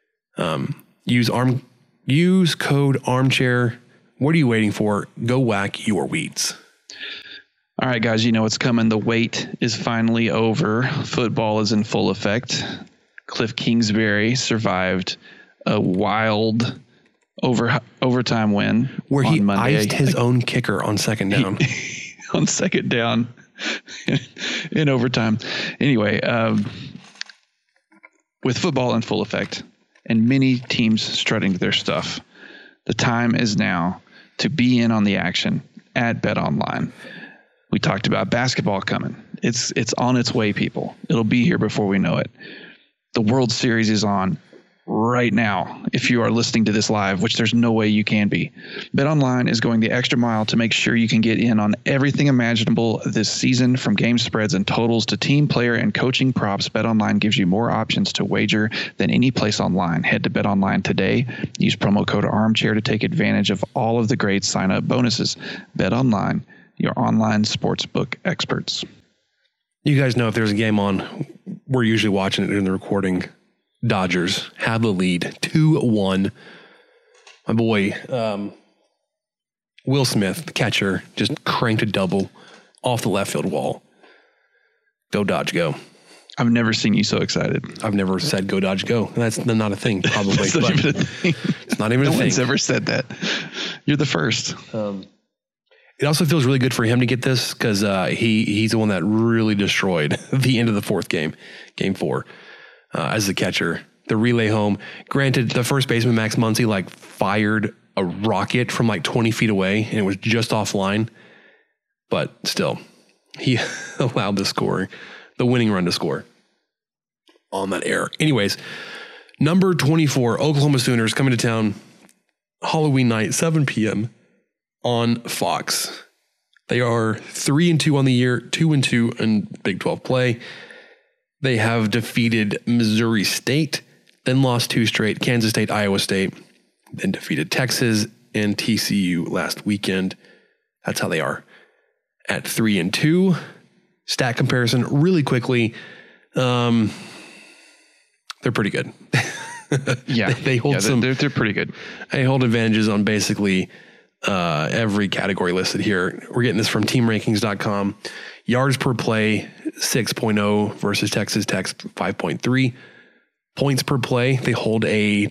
S3: Use code Armchair. What are you waiting for? Go whack your weeds.
S4: All right, guys, you know what's coming. The wait is finally over. Football is in full effect. Cliff Kingsbury survived a wild overtime win
S3: where he
S4: Monday.
S3: iced his own kicker on second down.
S4: On second down in overtime. Anyway, with football in full effect and many teams strutting their stuff, the time is now to be in on the action at BetOnline. We talked about basketball coming. It's on its way, people. It'll be here before we know it. The World Series is on right now. If you are listening to this live, which there's no way you can be, BetOnline is going the extra mile to make sure you can get in on everything imaginable this season, from game spreads and totals to team, player, and coaching props. BetOnline gives you more options to wager than any place online. Head to BetOnline today. Use promo code Armchair to take advantage of all of the great sign-up bonuses. BetOnline, your online sportsbook experts.
S3: You guys know if there's a game on, we're usually watching it in the recording. Dodgers have the lead 2-1. My boy, Will Smith, the catcher, just cranked a double off the left field wall. Go Dodge, go.
S4: I've never seen you so excited.
S3: I've never said go Dodge, go. That's not a thing, probably.
S4: That's not even a thing.
S3: It's not even a thing.
S4: No one's ever said that. You're the first.
S3: It also feels really good for him to get this because he's the one that really destroyed the end of the fourth game, game 4, as the catcher. The relay home. Granted, the first baseman, Max Muncy, fired a rocket from 20 feet away, and it was just offline. But still, he allowed the winning run to score on that error. Anyways, number 24, Oklahoma Sooners coming to town Halloween night, 7 p.m. on Fox. They are 3-2 on the year, 2-2 in Big 12 play. They have defeated Missouri State, then lost 2 straight, Kansas State, Iowa State, then defeated Texas and TCU last weekend. That's how they are at 3-2. Stat comparison really quickly. They're pretty good.
S4: Yeah,
S3: they hold
S4: they're pretty good.
S3: They hold advantages on basically every category listed here. We're getting this from teamrankings.com. Yards per play, 6.0 versus Texas Tech's 5.3. Points per play, they hold a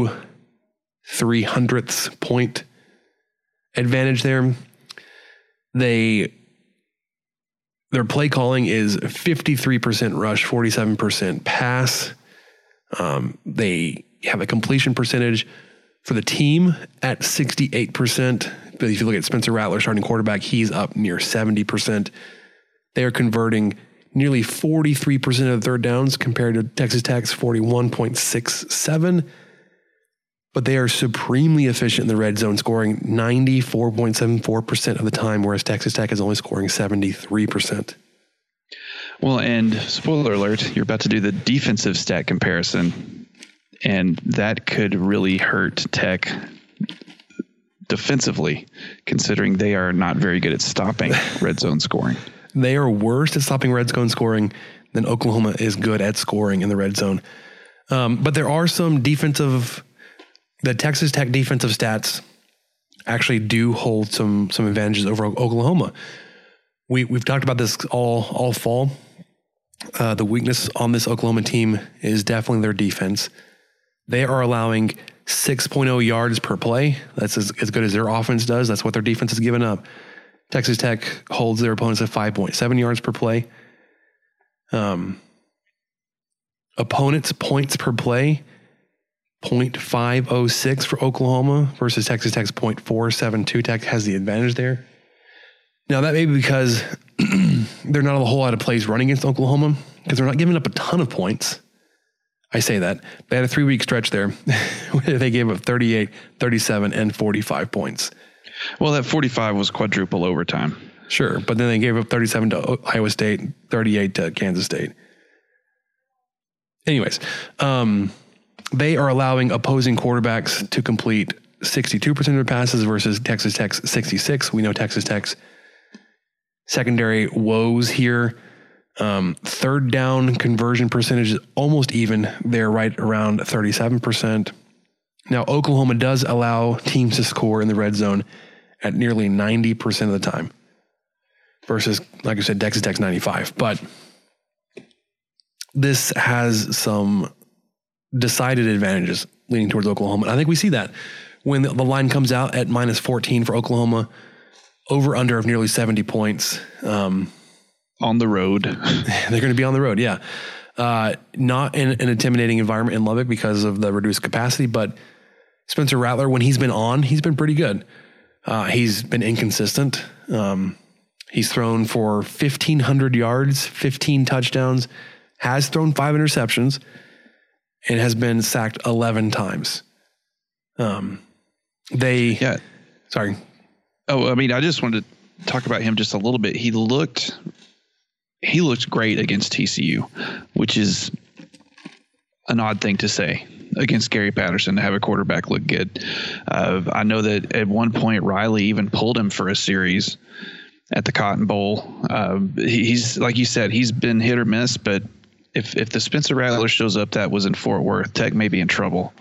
S3: 2/300ths point advantage there. Their play calling is 53% rush, 47% pass. They have a completion percentage for the team at 68%. But if you look at Spencer Rattler, starting quarterback, he's up near 70%. They are converting nearly 43% of third downs compared to Texas Tech's 41.67. But they are supremely efficient in the red zone, scoring 94.74% of the time, whereas Texas Tech is only scoring 73%.
S4: Well, and spoiler alert, you're about to do the defensive stat comparison, and that could really hurt Tech defensively, considering they are not very good at stopping red zone scoring.
S3: They are worse at stopping red zone scoring than Oklahoma is good at scoring in the red zone. But there are some the Texas Tech defensive stats actually do hold some advantages over Oklahoma. We've talked about this all fall. The weakness on this Oklahoma team is definitely their defense. They are allowing 6.0 yards per play. That's as good as their offense does. That's what their defense has given up. Texas Tech holds their opponents at 5.7 yards per play. Opponents' points per play, 0.506 for Oklahoma versus Texas Tech's 0.472. Tech has the advantage there. Now, that may be because there are not a whole lot of plays running against Oklahoma because they're not giving up a ton of points. I say that. They had a 3-week stretch there where they gave up 38, 37, and 45 points.
S4: Well, that 45 was quadruple overtime.
S3: Sure, but then they gave up 37 to Iowa State, 38 to Kansas State. Anyways, they are allowing opposing quarterbacks to complete 62% of their passes versus Texas Tech's 66. We know Texas Tech's secondary woes here. Third down conversion percentage is almost even. They're right around 37%. Now, Oklahoma does allow teams to score in the red zone at nearly 90% of the time versus, like I said, Texas Tech's 95. But this has some decided advantages leaning towards Oklahoma. And I think we see that when the line comes out at -14 for Oklahoma, over under of nearly 70 points.
S4: On the road.
S3: They're going to be on the road, yeah. Not in an intimidating environment in Lubbock because of the reduced capacity, but Spencer Rattler, when he's been on, he's been pretty good. He's been inconsistent. He's thrown for 1,500 yards, 15 touchdowns, has thrown 5 interceptions, and has been sacked 11 times. Sorry.
S4: Oh, I mean, I just wanted to talk about him just a little bit. He looked great against TCU, which is an odd thing to say against Gary Patterson, to have a quarterback look good. I know that at one point Riley even pulled him for a series at the Cotton Bowl. He's, like you said, he's been hit or miss, but if the Spencer Rattler shows up that was in Fort Worth, Tech may be in trouble.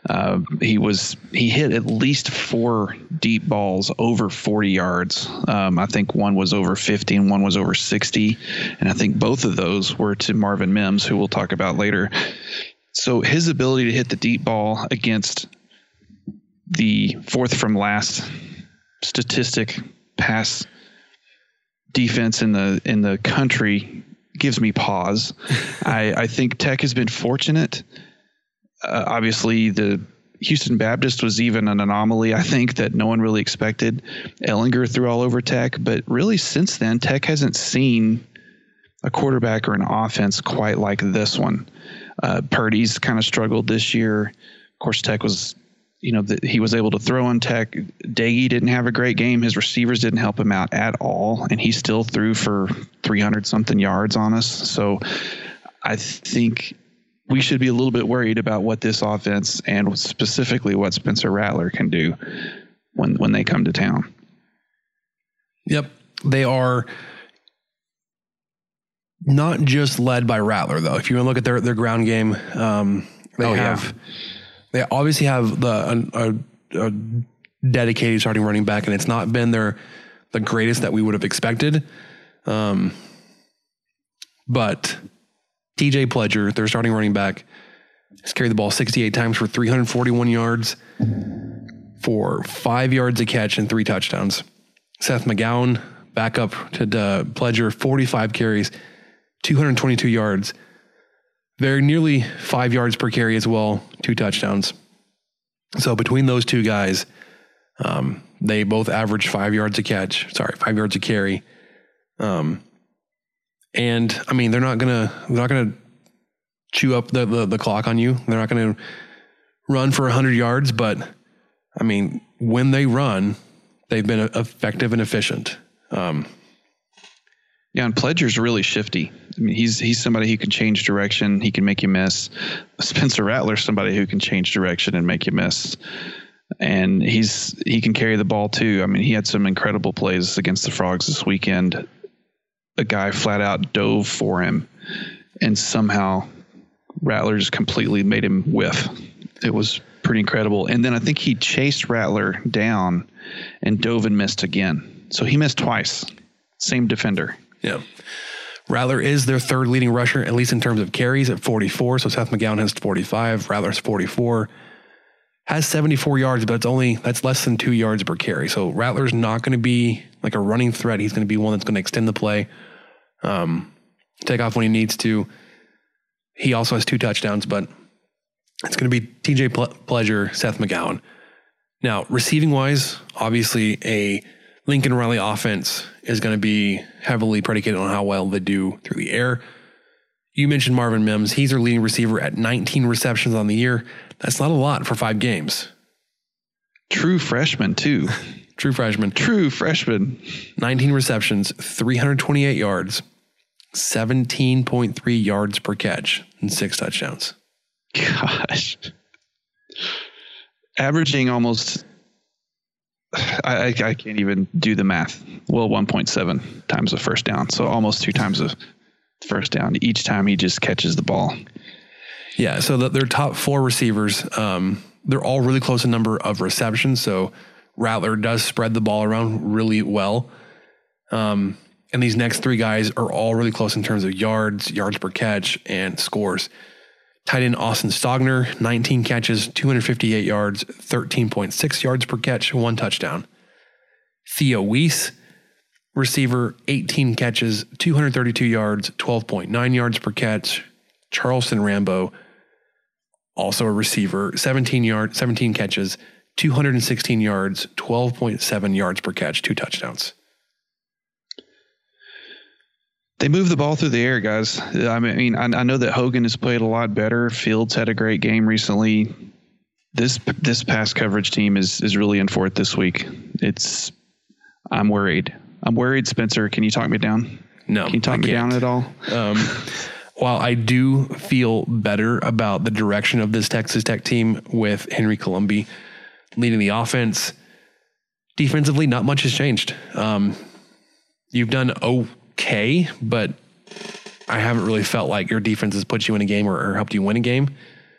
S4: He hit at least 4 deep balls over 40 yards. I think one was over 50 and one was over 60. And I think both of those were to Marvin Mims, who we'll talk about later. So his ability to hit the deep ball against the fourth from last statistic pass defense in the country gives me pause. I think Tech has been fortunate. Obviously, the Houston Baptist was even an anomaly, I think, that no one really expected. Ellinger threw all over Tech, but really since then, Tech hasn't seen a quarterback or an offense quite like this one. Purdy's kind of struggled this year. Of course, Tech was, he was able to throw on Tech. Daggy didn't have a great game. His receivers didn't help him out at all, and he still threw for 300-something yards on us. So I think we should be a little bit worried about what this offense and specifically what Spencer Rattler can do when they come to town. Yep. They are not just led by Rattler, though. If you want to look at their ground game, they obviously have a dedicated starting running back, and it's not been the greatest that we would have expected. But TJ Pledger, their starting running back, has carried the ball 68 times for 341 yards, for 5 yards a catch and 3 touchdowns. Seth McGowan, back up to Pledger, 45 carries, 222 yards. They're nearly 5 yards per carry as well, 2 touchdowns. So between those two guys, they both average 5 yards a carry. And I mean, they're not gonna chew up the clock on you. They're not gonna run for 100 yards, but I mean, when they run, they've been effective and efficient. And Pledger's really shifty. I mean, he's somebody who can change direction. He can make you miss. Spencer Rattler's somebody who can change direction and make you miss. And he can carry the ball too. I mean, he had some incredible plays against the Frogs this weekend. A guy flat out dove for him, and somehow Rattler just completely made him whiff. It was pretty incredible. And then I think he chased Rattler down and dove and missed again. So he missed twice. Same defender. Yeah. Rattler is their third leading rusher, at least in terms of carries, at 44. So Seth McGowan has 45. Rattler's 44. Has 74 yards, but that's less than 2 yards per carry. So Rattler's not going to be like a running threat. He's going to be one that's going to extend the play, take off when he needs to. He also has 2 touchdowns, but it's going to be TJ Pledger, Seth McGowan. Now, receiving wise, obviously a Lincoln Riley offense is going to be heavily predicated on how well they do through the air. You mentioned Marvin Mims. He's their leading receiver at 19 receptions on the year. That's not a lot for 5 games. True freshman, too. True freshman. 19 receptions, 328 yards, 17.3 yards per catch, and 6 touchdowns. Gosh. Averaging almost I can't even do the math. Well, 1.7 times a first down. So almost 2 times a first down each time he just catches the ball.
S3: Yeah. So their top 4 receivers, they're all really close in number of receptions. So Rattler does spread the ball around really well. And these next 3 guys are all really close in terms of yards per catch, and scores. Tight end Austin Stogner, 19 catches, 258 yards, 13.6 yards per catch, 1 touchdown. Theo Weiss, receiver, 18 catches, 232 yards, 12.9 yards per catch. Charleston Rambo, also a receiver, 17 catches, 216 yards, 12.7 yards per catch, 2 touchdowns.
S4: They move the ball through the air, guys. I mean, I know that Hogan has played a lot better. Fields had a great game recently. This pass coverage team is really in for it this week. I'm worried. Spencer, can you talk me down?
S3: No,
S4: can you talk me down at all?
S3: While I do feel better about the direction of this Texas Tech team with Henry Colombi leading the offense, defensively, not much has changed. You've done okay, but I haven't really felt like your defense has put you in a game or helped you win a game.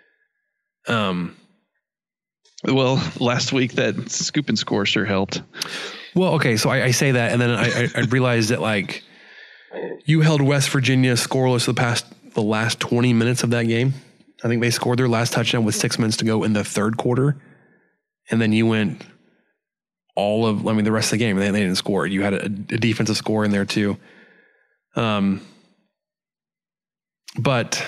S4: Well, last week that scoop and score sure helped.
S3: Well, okay, so I say that, and then I realized that, like, you held West Virginia scoreless the last 20 minutes of that game. I think they scored their last touchdown with 6 minutes to go in the third quarter, and then you went the rest of the game. They didn't score. You had a defensive score in there too. But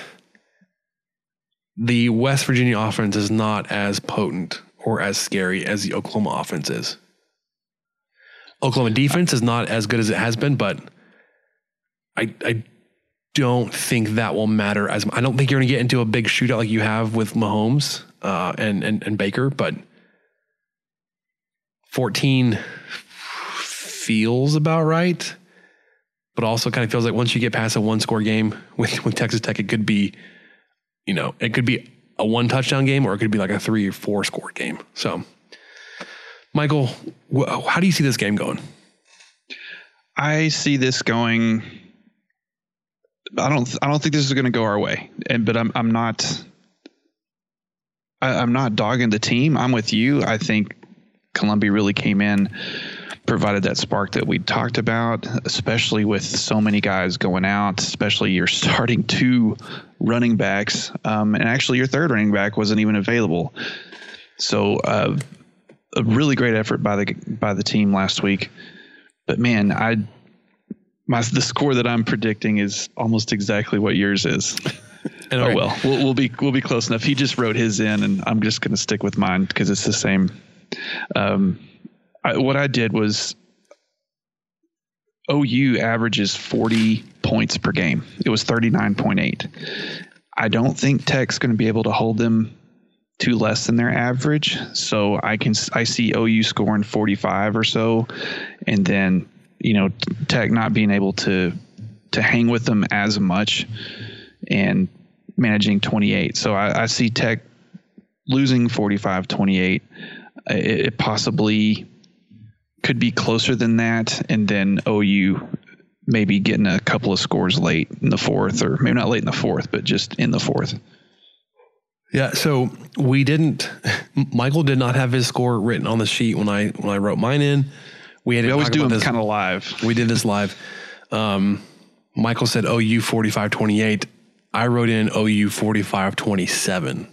S3: the West Virginia offense is not as potent or as scary as the Oklahoma offense is. Oklahoma defense is not as good as it has been, but I don't think that will matter I don't think you're going to get into a big shootout like you have with Mahomes and Baker, but 14 feels about right, but also kind of feels like once you get past a 1-score game with Texas Tech, it could be, it could be a 1 touchdown game, or it could be like a 3 or 4 score game. So, Michael, how do you see this game going?
S4: I see this going. I don't think this is going to go our way, but I'm not dogging the team. I'm with you. I think Columbia really came in, provided that spark that we talked about, especially with so many guys going out, especially your starting 2 running backs. And actually your third running back wasn't even available. So a really great effort by the team last week. But man, the score that I'm predicting is almost exactly what yours is. Oh well, we'll be close enough. He just wrote his in, and I'm just going to stick with mine because it's the same. What I did was OU averages 40 points per game. It was 39.8. I don't think Tech's going to be able to hold them to less than their average. So I see OU scoring 45 or so, and then Tech not being able to hang with them as much and managing 28. So I see Tech losing 45-28. It possibly could be closer than that, and then OU maybe getting a couple of scores late in the fourth, or maybe not late in the fourth, but just in the fourth.
S3: Yeah, so Michael did not have his score written on the sheet when I wrote mine in. We
S4: always do them kind of live.
S3: We did this live. Michael said OU 45-28. I wrote in OU 45-27.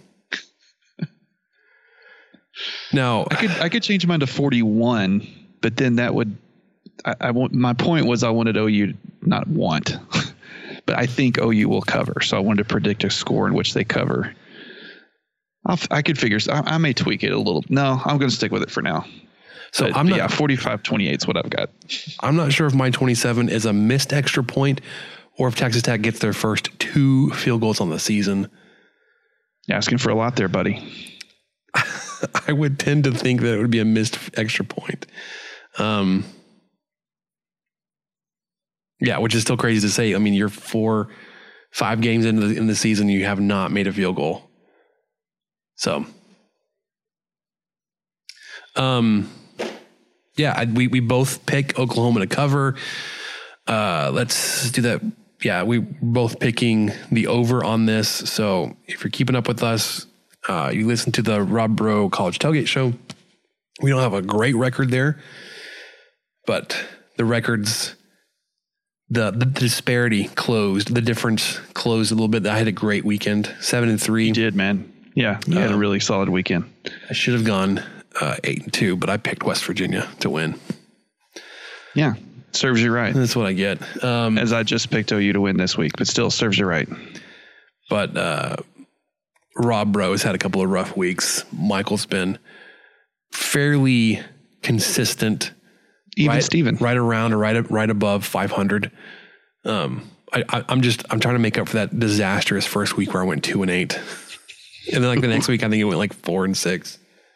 S3: Now
S4: I could change mine to 41, but then that would. My point was I wanted OU not want, but I think OU will cover. So I wanted to predict a score in which they cover. I could figure. I may tweak it a little. No, I'm going to stick with it for now.
S3: So
S4: but, 45-28 is what I've got.
S3: I'm not sure if my 27 is a missed extra point or if Texas Tech gets their first 2 field goals on the season.
S4: You're asking for a lot there, buddy.
S3: I would tend to think that it would be a missed extra point. Yeah, which is still crazy to say. I mean, you're 4-5 games in the season, you have not made a field goal. So, Yeah, we both pick Oklahoma to cover. Let's do that. Yeah, we both picking the over on this. So if you're keeping up with us, you listen to the Rob Bro College Tailgate Show. We don't have a great record there, but the records, the disparity closed. The difference closed a little bit. I had a great weekend, 7-3.
S4: You did, man. Yeah, you had a really solid weekend.
S3: I should have gone 8-2, but I picked West Virginia to win.
S4: Yeah, serves you right.
S3: That's what I get.
S4: As I just picked OU to win this week, but still serves you right.
S3: But Rob Bro has had a couple of rough weeks. Michael's been fairly consistent.
S4: Even Steven.
S3: Right around or right above 500. I'm trying to make up for that disastrous first week where I went 2-8. And then like the next week, I think it went like 4-6.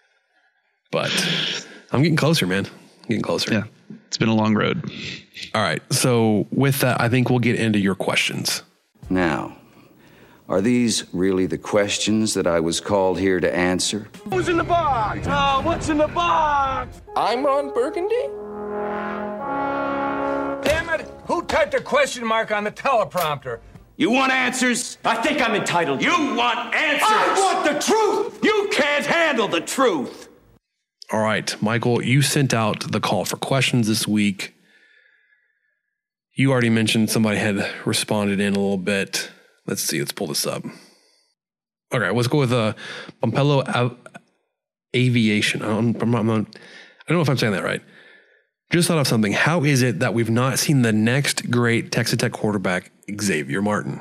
S3: But I'm getting closer, man. Getting closer.
S4: Yeah. It's been a long road.
S3: All right. So with that, I think we'll get into your questions.
S12: Now, are these really the questions that I was called here to answer?
S13: Who's in the box? Oh, what's in the box?
S14: I'm Ron Burgundy.
S13: Damn it! Who typed a question mark on the teleprompter?
S14: You want answers? I think I'm entitled. You want answers?
S13: I want the truth!
S14: You can't handle the truth!
S3: All right, Michael, you sent out the call for questions this week. You already mentioned somebody had responded in a little bit. Let's see. Let's pull this up. Okay, let's go with Pompello Aviation. I don't know if I'm saying that right. Just thought of something. How is it that we've not seen the next great Texas Tech quarterback, Xavier Martin?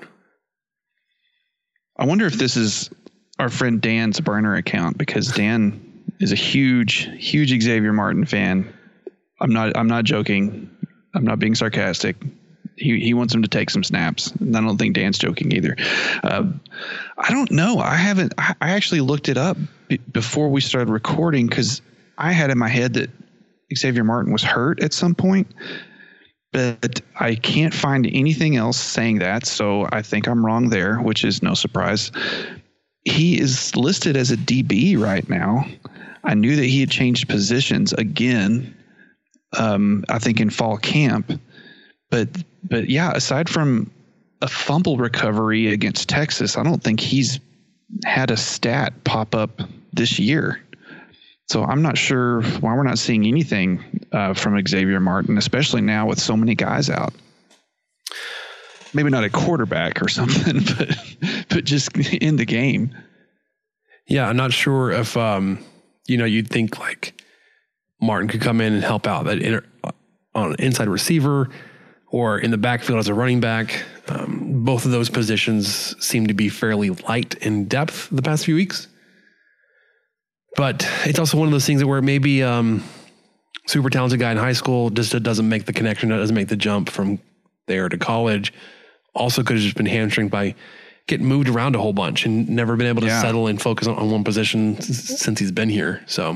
S4: I wonder if this is our friend Dan's burner account, because Dan is a huge Xavier Martin fan. I'm not joking. I'm not being sarcastic. He wants him to take some snaps. And I don't think Dan's joking either. I don't know. I actually looked it up before we started recording, because I had in my head that Xavier Martin was hurt at some point, but I can't find anything else saying that. So I think I'm wrong there, which is no surprise. He is listed as a DB right now. I knew that he had changed positions again, I think in fall camp, but yeah, aside from a fumble recovery against Texas, I don't think he's had a stat pop up this year. So I'm not sure why we're not seeing anything from Xavier Martin, especially now with so many guys out. Maybe not a quarterback or something, but just in the game.
S3: Yeah, I'm not sure if you'd think like Martin could come in and help out that on an inside receiver or in the backfield as a running back. Both of those positions seem to be fairly light in depth the past few weeks. But it's also one of those things where maybe super talented guy in high school just doesn't make the connection, doesn't make the jump from there to college. Also could have just been hamstringed by getting moved around a whole bunch and never been able to settle and focus on one position since he's been here. So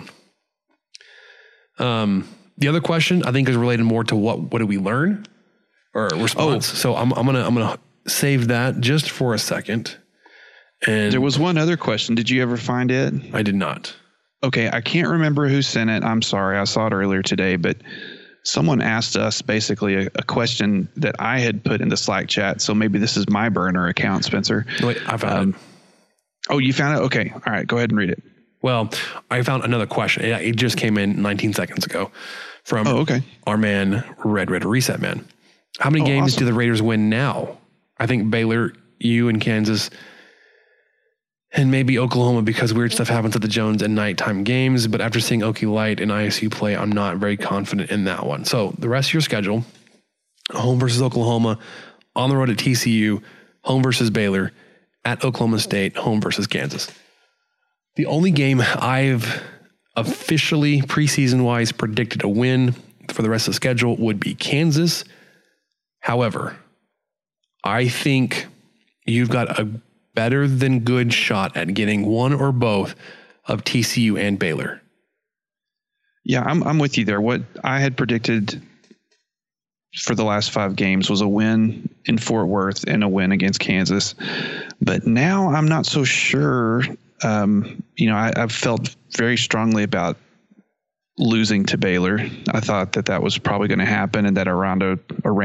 S3: the other question I think is related more to what did we learn or response. So I'm gonna save that just for a second. And
S4: there was one other question. Did you ever find it?
S3: I did not.
S4: Okay, I can't remember who sent it. I'm sorry. I saw it earlier today, but someone asked us basically a question that I had put in the Slack chat. So maybe this is my burner account, Spencer.
S3: Wait, I found it.
S4: Oh, you found it? Okay. All right. Go ahead and read it.
S3: Well, I found another question. It just came in 19 seconds ago from our man, Red Reset Man. How many games do the Raiders win now? I think Baylor, you, and Kansas, and maybe Oklahoma, because weird stuff happens at the Jones and nighttime games. But after seeing Okie Light and ISU play, I'm not very confident in that one. So the rest of your schedule: home versus Oklahoma, on the road at TCU, home versus Baylor, at Oklahoma State, home versus Kansas. The only game I've officially preseason-wise predicted a win for the rest of the schedule would be Kansas. However, I think you've got a better than good shot at getting one or both of TCU and Baylor.
S4: Yeah, I'm with you there. What I had predicted for the last 5 games was a win in Fort Worth and a win against Kansas. But now I'm not so sure. I've felt very strongly about losing to Baylor. I thought that was probably going to happen, and that Aranda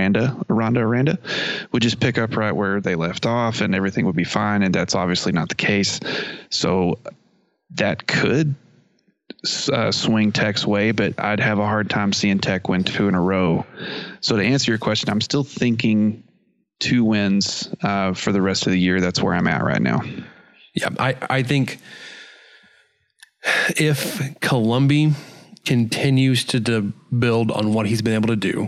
S4: would just pick up right where they left off and everything would be fine. And that's obviously not the case. So that could swing Tech's way, but I'd have a hard time seeing Tech win 2 in a row. So to answer your question, I'm still thinking 2 wins for the rest of the year. That's where I'm at right now.
S3: Yeah, I think if Columbi continues to build on what he's been able to do,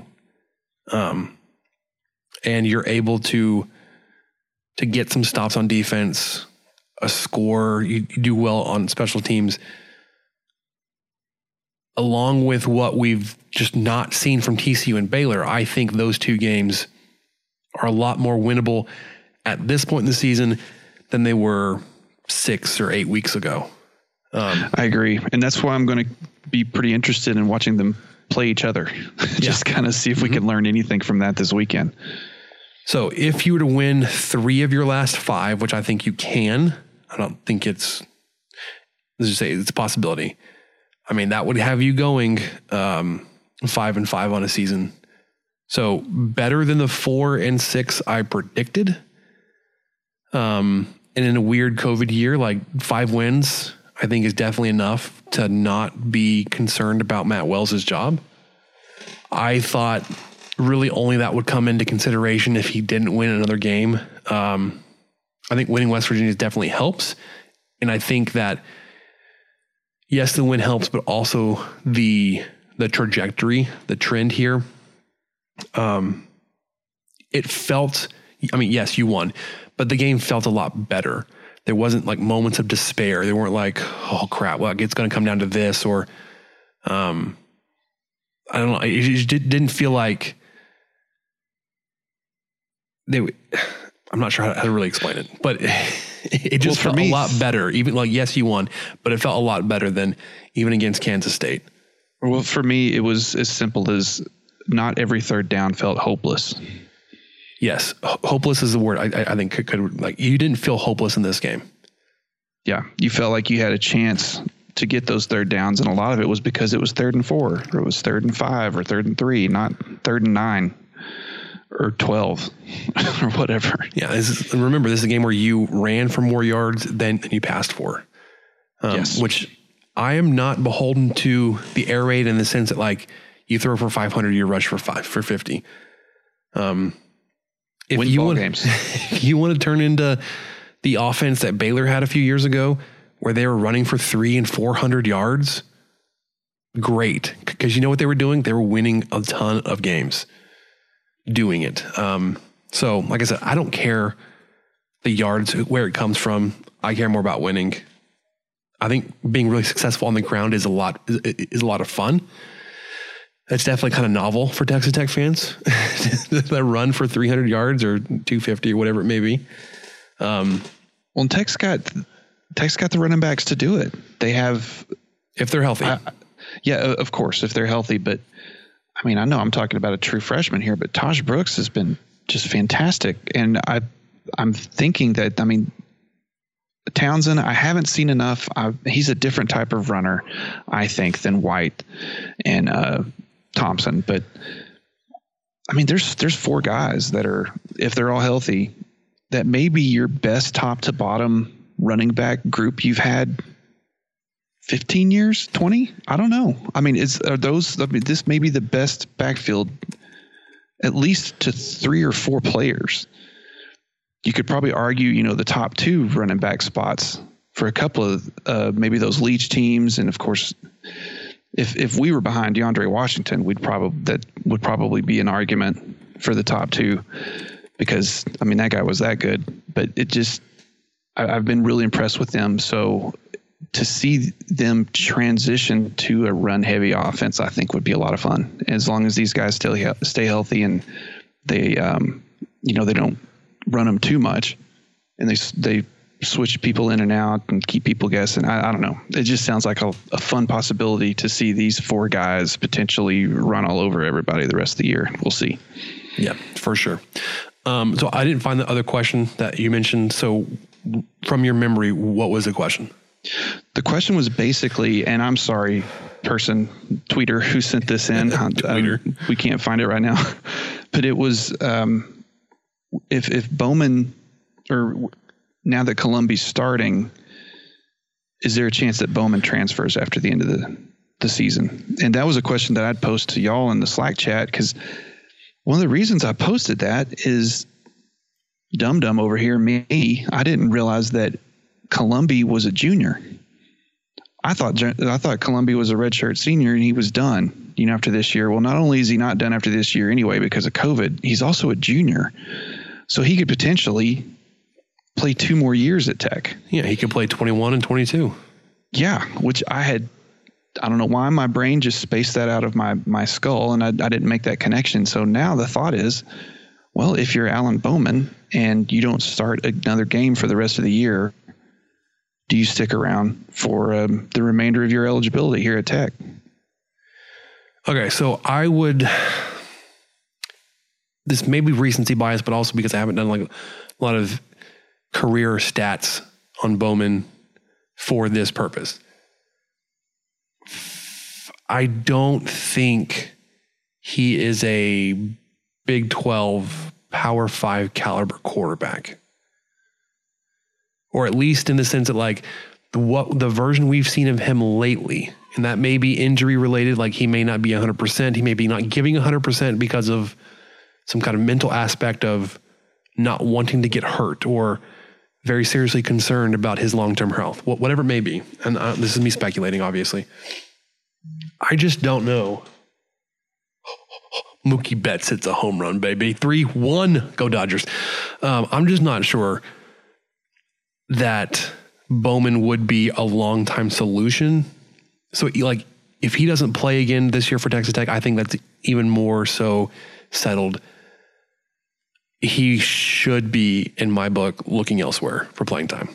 S3: and you're able to get some stops on defense, a score, you do well on special teams, along with what we've just not seen from TCU and Baylor, I think those 2 games are a lot more winnable at this point in the season than they were 6 or 8 weeks ago.
S4: I agree. And that's why I'm going to be pretty interested in watching them play each other. Just kind of see if we can learn anything from that this weekend.
S3: So if you were to win 3 of your last 5, which I think you can, I don't think it's a possibility. I mean, that would have you going 5-5 on a season. So better than the 4-6 I predicted. And in a weird COVID year, like 5 wins, I think is definitely enough to not be concerned about Matt Wells' job. I thought really only that would come into consideration if he didn't win another game. I think winning West Virginia definitely helps. And I think that, yes, the win helps, but also the trajectory, the trend here. It felt, I mean, yes, you won, but the game felt a lot better. There wasn't like moments of despair. They weren't like, oh crap, well, it's going to come down to this, or I don't know. It just didn't feel like I'm not sure how to really explain it, but it just felt a lot better. Even like, yes, you won, but it felt a lot better than even against Kansas State.
S4: Well, for me, it was as simple as not every third down felt hopeless.
S3: Yes, hopeless is the word I think could like, you didn't feel hopeless in this game.
S4: Yeah, you felt like you had a chance to get those third downs, and a lot of it was because it was 3rd and 4, or it was 3rd and 5, or 3rd and 3, not 3rd and 9 or 12 or whatever.
S3: Yeah, remember, this is a game where you ran for more yards than you passed for.
S4: Yes,
S3: which I am not beholden to the air raid in the sense that like you throw for 500, you rush for 50. If
S4: win
S3: you
S4: ball
S3: want,
S4: games.
S3: If you want to turn into the offense that Baylor had a few years ago, where they were running for 300 and 400 yards, great. Because you know what they were doing? They were winning a ton of games doing it. So, like I said, I don't care the yards, where it comes from. I care more about winning. I think being really successful on the ground is a lot of fun. That's definitely kind of novel for Texas Tech fans. That run for 300 yards or 250 or whatever it may be.
S4: Well, Tech's got the running backs to do it. They have,
S3: if they're healthy.
S4: Yeah, of course, if they're healthy. But I mean, I know I'm talking about a true freshman here, but Taj Brooks has been just fantastic. And I'm thinking that, I mean, Townsend, I haven't seen enough. He's a different type of runner, I think, than White and Thompson. But I mean, there's 4 guys that are, if they're all healthy, that may be your best top to bottom running back group you've had 15 years, 20. I don't know. I mean, this may be the best backfield, at least to 3 or 4 players. You could probably argue, the top 2 running back spots for a couple of maybe those Leach teams, and of course, if we were behind DeAndre Washington, that would probably be an argument for the top 2, because I mean that guy was that good. But I've been really impressed with them. So to see them transition to a run heavy offense, I think would be a lot of fun, as long as these guys still stay healthy and they they don't run them too much, and they switch people in and out and keep people guessing. I don't know. It just sounds like a fun possibility to see these 4 guys potentially run all over everybody the rest of the year. We'll see.
S3: Yeah, for sure. So I didn't find the other question that you mentioned. So from your memory, what was the question?
S4: The question was basically, and I'm sorry tweeter who sent this in. We can't find it right now, but it was if Bowman, or now that Columbia's starting, is there a chance that Bowman transfers after the end of the season? And that was a question that I'd post to y'all in the Slack chat, because one of the reasons I posted that is Dum Dum over here, me, I didn't realize that Columbia was a junior. I thought Columbia was a redshirt senior and he was done, after this year. Well, not only is he not done after this year anyway because of COVID, he's also a junior. So he could potentially play 2 more years at Tech.
S3: Yeah, he could play 21 and 22.
S4: Yeah, which I don't know why my brain just spaced that out of my skull, and I didn't make that connection. So now the thought is, well, if you're Alan Bowman and you don't start another game for the rest of the year, do you stick around for the remainder of your eligibility here at Tech?
S3: Okay, so I would, this may be recency bias, but also because I haven't done like a lot of career stats on Bowman for this purpose. I don't think he is a Big 12 Power 5 caliber quarterback. Or at least in the sense that like the version we've seen of him lately, and that may be injury related, like he may not be 100%, he may be not giving 100% because of some kind of mental aspect of not wanting to get hurt or very seriously concerned about his long-term health, whatever it may be. And this is me speculating, obviously. I just don't know. Mookie Betts hits a home run, baby. 3-1. Go Dodgers. I'm just not sure that Bowman would be a long-time solution. So, like, if he doesn't play again this year for Texas Tech, I think that's even more so settled. He should be, in my book, looking elsewhere for playing time.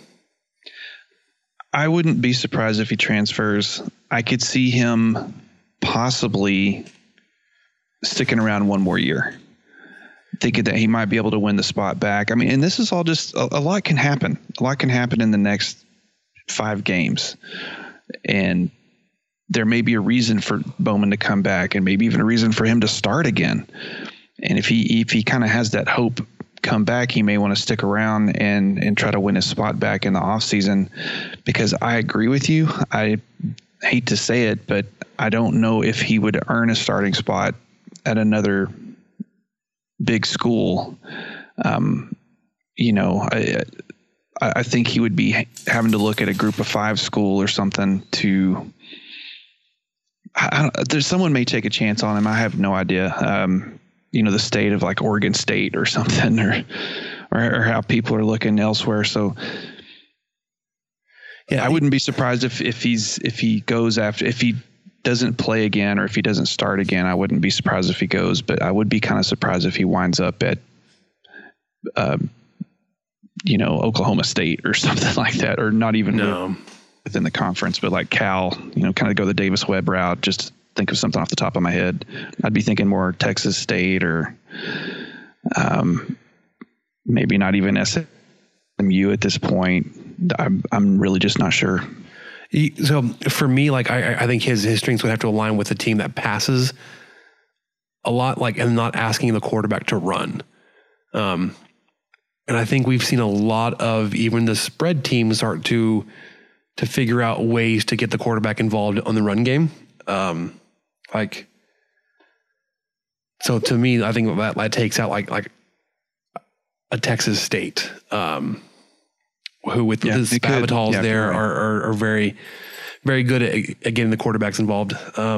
S4: I wouldn't be surprised if he transfers. I could see him possibly sticking around 1 more year, thinking that he might be able to win the spot back. I mean, and this is all just a lot can happen. A lot can happen in the next 5 games. And there may be a reason for Bowman to come back, and maybe even a reason for him to start again. And if he kind of has that hope come back, he may want to stick around and try to win his spot back in the offseason, because I agree with you. I hate to say it, but I don't know if he would earn a starting spot at another big school. I think he would be having to look at a Group of 5 school or something to. There's someone may take a chance on him. I have no idea. The state of like Oregon State or something, or how people are looking elsewhere. So yeah, I wouldn't be surprised if he doesn't play again, or if he doesn't start again. I wouldn't be surprised if he goes, but I would be kind of surprised if he winds up at, Oklahoma State or something like that, or not even within the conference, but like Cal, kind of go the Davis Webb route. Just think of something off the top of my head. I'd be thinking more Texas State, or maybe not even SMU at this point. I'm really just not sure.
S3: So for me, like I think his strengths would have to align with a team that passes a lot, like, and not asking the quarterback to run. And I think we've seen a lot of even the spread teams start to figure out ways to get the quarterback involved on the run game. So to me, I think that takes out like a Texas State, who with the Spavatols there are very, very good at getting the quarterbacks involved.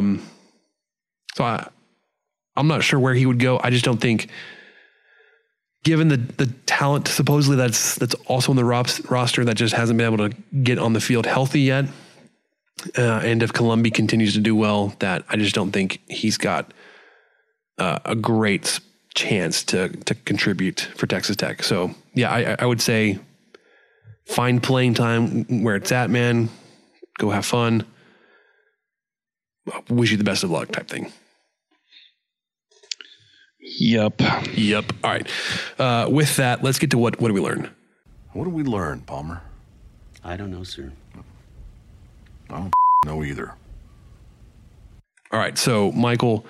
S3: So I'm not sure where he would go. I just don't think, given the talent supposedly that's also on the roster that just hasn't been able to get on the field healthy yet, and if Columbia continues to do well, that I just don't think he's got a great chance to contribute for Texas Tech. So yeah, I would say find playing time where it's at, man. Go have fun. Wish you the best of luck type thing.
S4: Yep.
S3: All right. With that, let's get to what did we learn?
S15: What did we learn, Palmer?
S16: I don't know, sir.
S15: I don't know either.
S3: All right. So, Michael,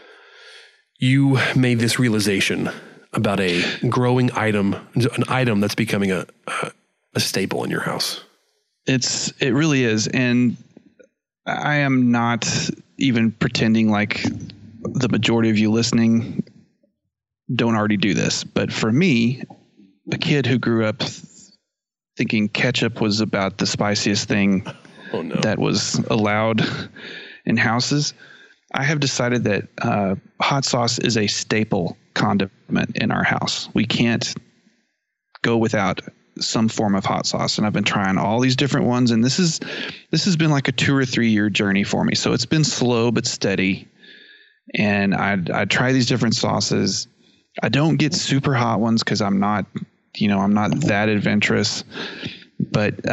S3: you made this realization about a growing item, an item that's becoming a staple in your house.
S4: It really is. And I am not even pretending like the majority of you listening don't already do this. But for me, a kid who grew up thinking ketchup was about the spiciest thing that was allowed in houses, I have decided that hot sauce is a staple condiment in our house. We can't go without some form of hot sauce, and I've been trying all these different ones, and this has been like a 2 or 3 year journey for me. So it's been slow but steady, and I try these different sauces. I don't get super hot ones because I'm not that adventurous, but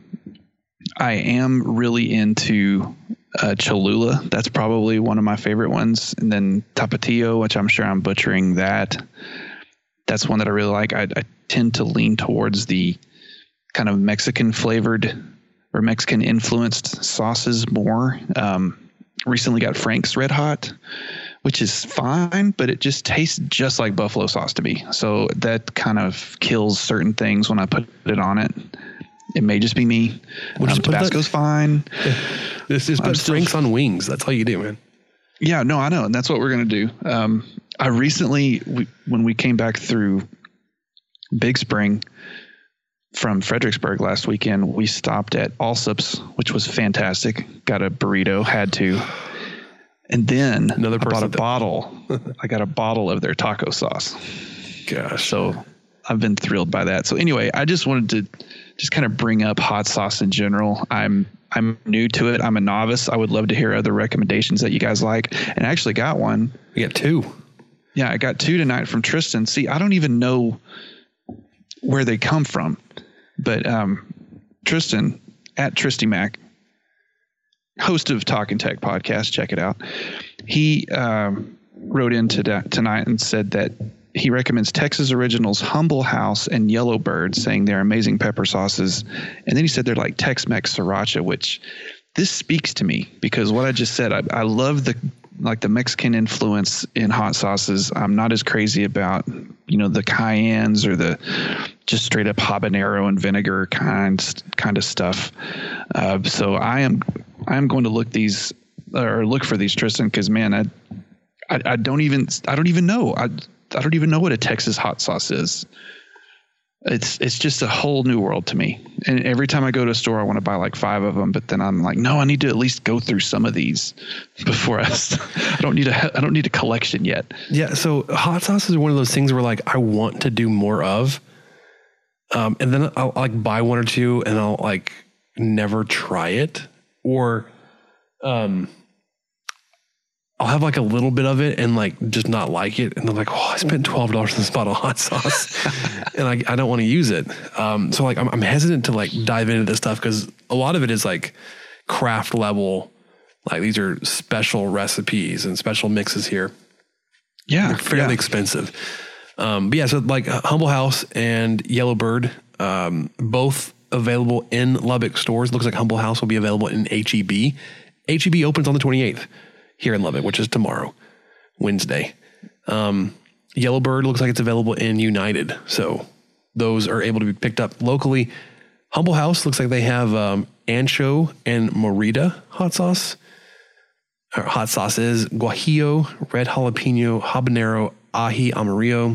S4: I am really into Cholula. That's probably one of my favorite ones, and then Tapatio, which I'm sure I'm butchering that. That's one that I really like. I tend to lean towards the kind of Mexican flavored or Mexican influenced sauces more. Recently got Frank's Red Hot, which is fine, but it just tastes just like buffalo sauce to me. So that kind of kills certain things when I put it on it. It may just be me. Tabasco's fine.
S3: This is Frank's on wings. That's all you do, man.
S4: Yeah, no, I know. And that's what we're going to do. I recently, when we came back through Big Spring from Fredericksburg last weekend, we stopped at Allsup's, which was fantastic. Got a burrito, had to. And then I bought a bottle. I got a bottle of their taco sauce.
S3: Gosh.
S4: So I've been thrilled by that. So anyway, I just wanted to just kind of bring up hot sauce in general. I'm new to it. I'm a novice. I would love to hear other recommendations that you guys like. And I actually got one.
S3: You got 2.
S4: Yeah, I got 2 tonight from Tristan. See, I don't even know where they come from, but Tristan at Tristy Mac, host of Talkin' Tech podcast, check it out. He wrote in tonight and said that he recommends Texas Originals Humble House and Yellowbird, saying they're amazing pepper sauces. And then he said they're like Tex-Mex sriracha, which this speaks to me because what I just said, I love the Mexican influence in hot sauces. I'm not as crazy about, the cayennes or the just straight up habanero and vinegar kind of stuff. So I am going to look for these, Tristan, because man, I don't even know. I don't even know what a Texas hot sauce is. It's just a whole new world to me. And every time I go to a store, I want to buy like 5 of them, but then I'm like, no, I need to at least go through some of these before I don't need a collection yet.
S3: Yeah. So hot sauce is one of those things where like, I want to do more of, and then I'll like buy 1 or 2 and I'll like never try it, or, I'll have like a little bit of it and like just not like it. And they're like, oh, I spent $12 on this bottle of hot sauce and I don't want to use it. So like, I'm hesitant to like dive into this stuff because a lot of it is like craft level. Like these are special recipes and special mixes here.
S4: Yeah.
S3: They're fairly expensive. But yeah, so like Humble House and Yellowbird, both available in Lubbock stores. Looks like Humble House will be available in H-E-B. H-E-B opens on the 28th. Here in Lubbock, which is tomorrow, Wednesday. Yellowbird looks like it's available in United. So those are able to be picked up locally. Humble House looks like they have ancho and morita hot sauce. Or hot sauces, guajillo, red jalapeno, habanero, ají amarillo.